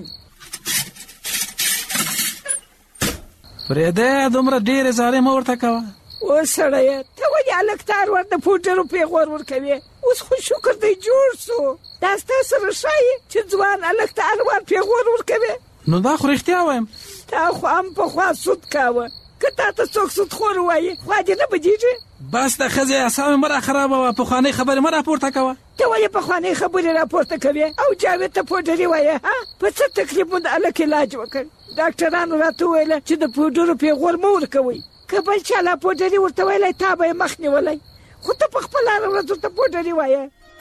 فرېده دومره ډېرې زارۍ مه ورته کوه. اوس سړیه ته ولې الکتار ورته پوډرو پیغور ورکوې؟ اوس خو شکر دی جوړ سو. دا ستا سره ښایي چې ځوان الکتار ور پیغور ورکوې؟ نو دا خو رښتیا وایم. تا خو هم پخوا سود کاوه، که تا ته څوک سودخور ووایي خوا دې نه بدېږي؟ بس د ښځې اعصاب مه راخرابوه، پخوانۍ خبرې مه راپورته کوه. ته ولې پخوانۍ خبرې راپورته کوې او جاوید ته پوډري وایې؟ په څه تکلیف مو د الک علاج وکړ؟ ډاکټرانو راته وویله چې د پوډرو پیغور مه ورکوئ، که بل چا لا پوډري ورته ویلی تا به یې مخ نیولی، خو ته په خپله هره ورځ ورته پوډري وایې.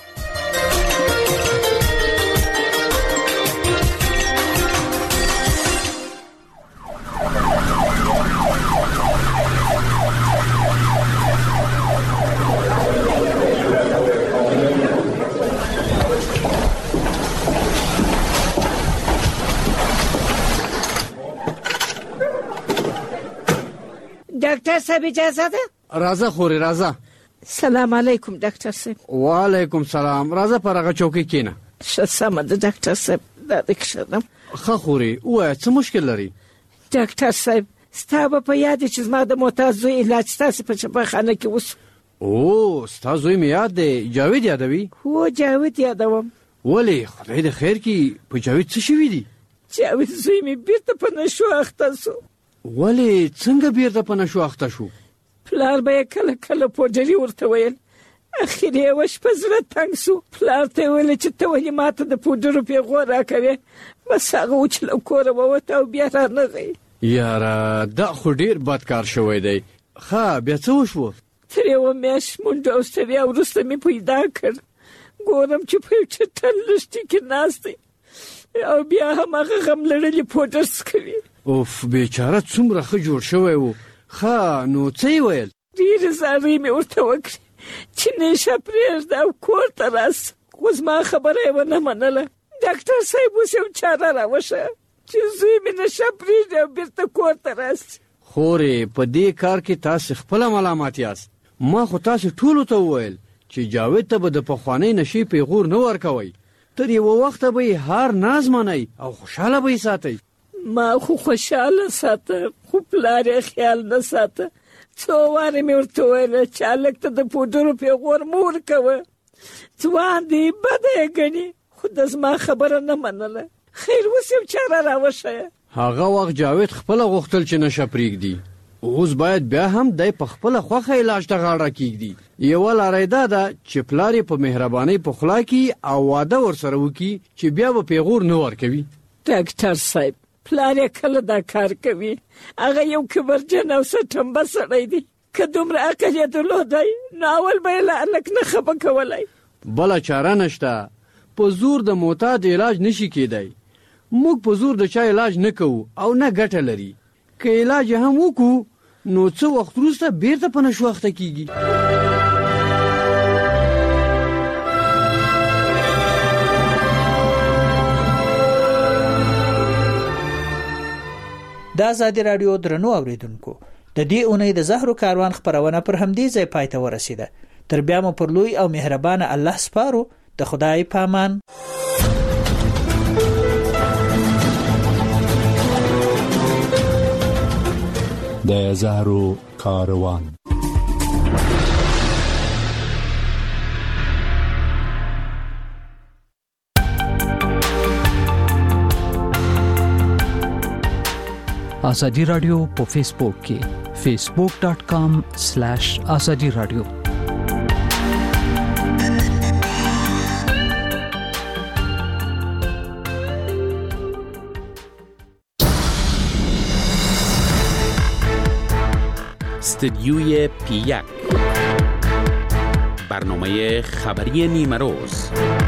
ډاکټر صاحب اجازه ده؟ راځه خورې راځه. سلام علیکم ډاکټر صاحب. وعلیکم سلام. راځه پر هغه چوکۍ کېنه. ښه سمه ده ډاکټر صاحب، دا دې کښېنم. ښه خورې ووایه څه مشکل لري؟ ډاکټر صاحب ستا به په یاد چې زما د محتاج زوی علاج ستاسې په شفاخانه کې وسو. او ستا زوی مې یاد دی، جاوید یادوي؟ هو جاوید یادوم. ولې خدای د خیر کړي، په جاوید څه شوي دي؟ جاوید زوی مې بیرته په نشو اخته سو. ولې څنګه بیرته په نشو اخته شو؟ پلار به یې کله کله پوډري ورته ویل، اخر یې شپه زړه تنګ سو. پلار ته یې ویل چې ته ولې ماته د پوډرو پیغور راکوې؟ بس هغه و چې له کوره ووته او بیا رانغی. یاره دا خو ډېر بد کار شوی دی. ښه بیا څه وشوه؟ تر یوه میاشت منډه او ستړیا وروسته مې پیدا کړ، ګورم چې په یو چټل لښتي کې ناست دی او بیا هم هغه غم لړلي پوډر څکوي. اوف بیچاره څومره ښه جوړ شوی و. ښه نو څه یې ویل؟ ډېرې زارۍ مې ورته وکړې چې نشه پرېږده او کور ته راسه، خو زما خبره یې ونه منله. ډاکټر صاحب اوس یو چاره راوښیه چې زوی مې نشه پرېږدي او بېرته کور ته راسي. خورې په دې کار کې تاسې خپله ملامت یاست. ما خو تاسې ټولو ته وویل چې جاوید ته به د پخوانۍ نشې پیغور نه ورکوئ، تر یوه وخته به یې هر ناز منئ او خوشحاله به یې ساتئ. ما خو خوشحاله ساته، خو پلار یې خیال نه ساته. څو وارې مې ورته ویله چې هلک ته د پوډرو پیغور مه ورکوه، ځوان دی بده یې ګڼي، خو د زما خبره نه منله. خیر اوس یو چاره راوښیه. هغه وخت جاوید خپله غوښتل چې نشه پرېږدي، اوس باید بیا هم دی په خپله خوښه علاج ته غاړه کېږدي. یوه لاره یې دا ده چې پلار یې په مهربانۍ پخلا کړي او واده ورسره وکړي چې بیا به پیغور نه ورکوي. ډاکټر صاحب پلار یې کله دا کار کوي؟ هغه یو کبرجن او سټمبه سړی دی، که دومره عقل یې درلودی نو اول به یې له هلک نه خفه کولی. بله چاره نشته، په زور د معتاد علاج نشي کېدی. موږ په زور د چا علاج نه کوو او نه ګټه لري. که علاج هم وکړو نو څه وخت وروسته بیرته په نشو اخته کېږي. د آزادي راډیو درنو اوریدونکو، د دې اونۍ د زهرو کاروان خپرونه پر همدې ځای پای ته ورسیده. تر بیا مو پر لوی او مهربانه الله سپارو. د خدای پامان. د زهرو کاروان. ازادي رادیو په فیسبوک کې facebook.com/azadi radio استدیوی پی1 برنامه خبری نیمروز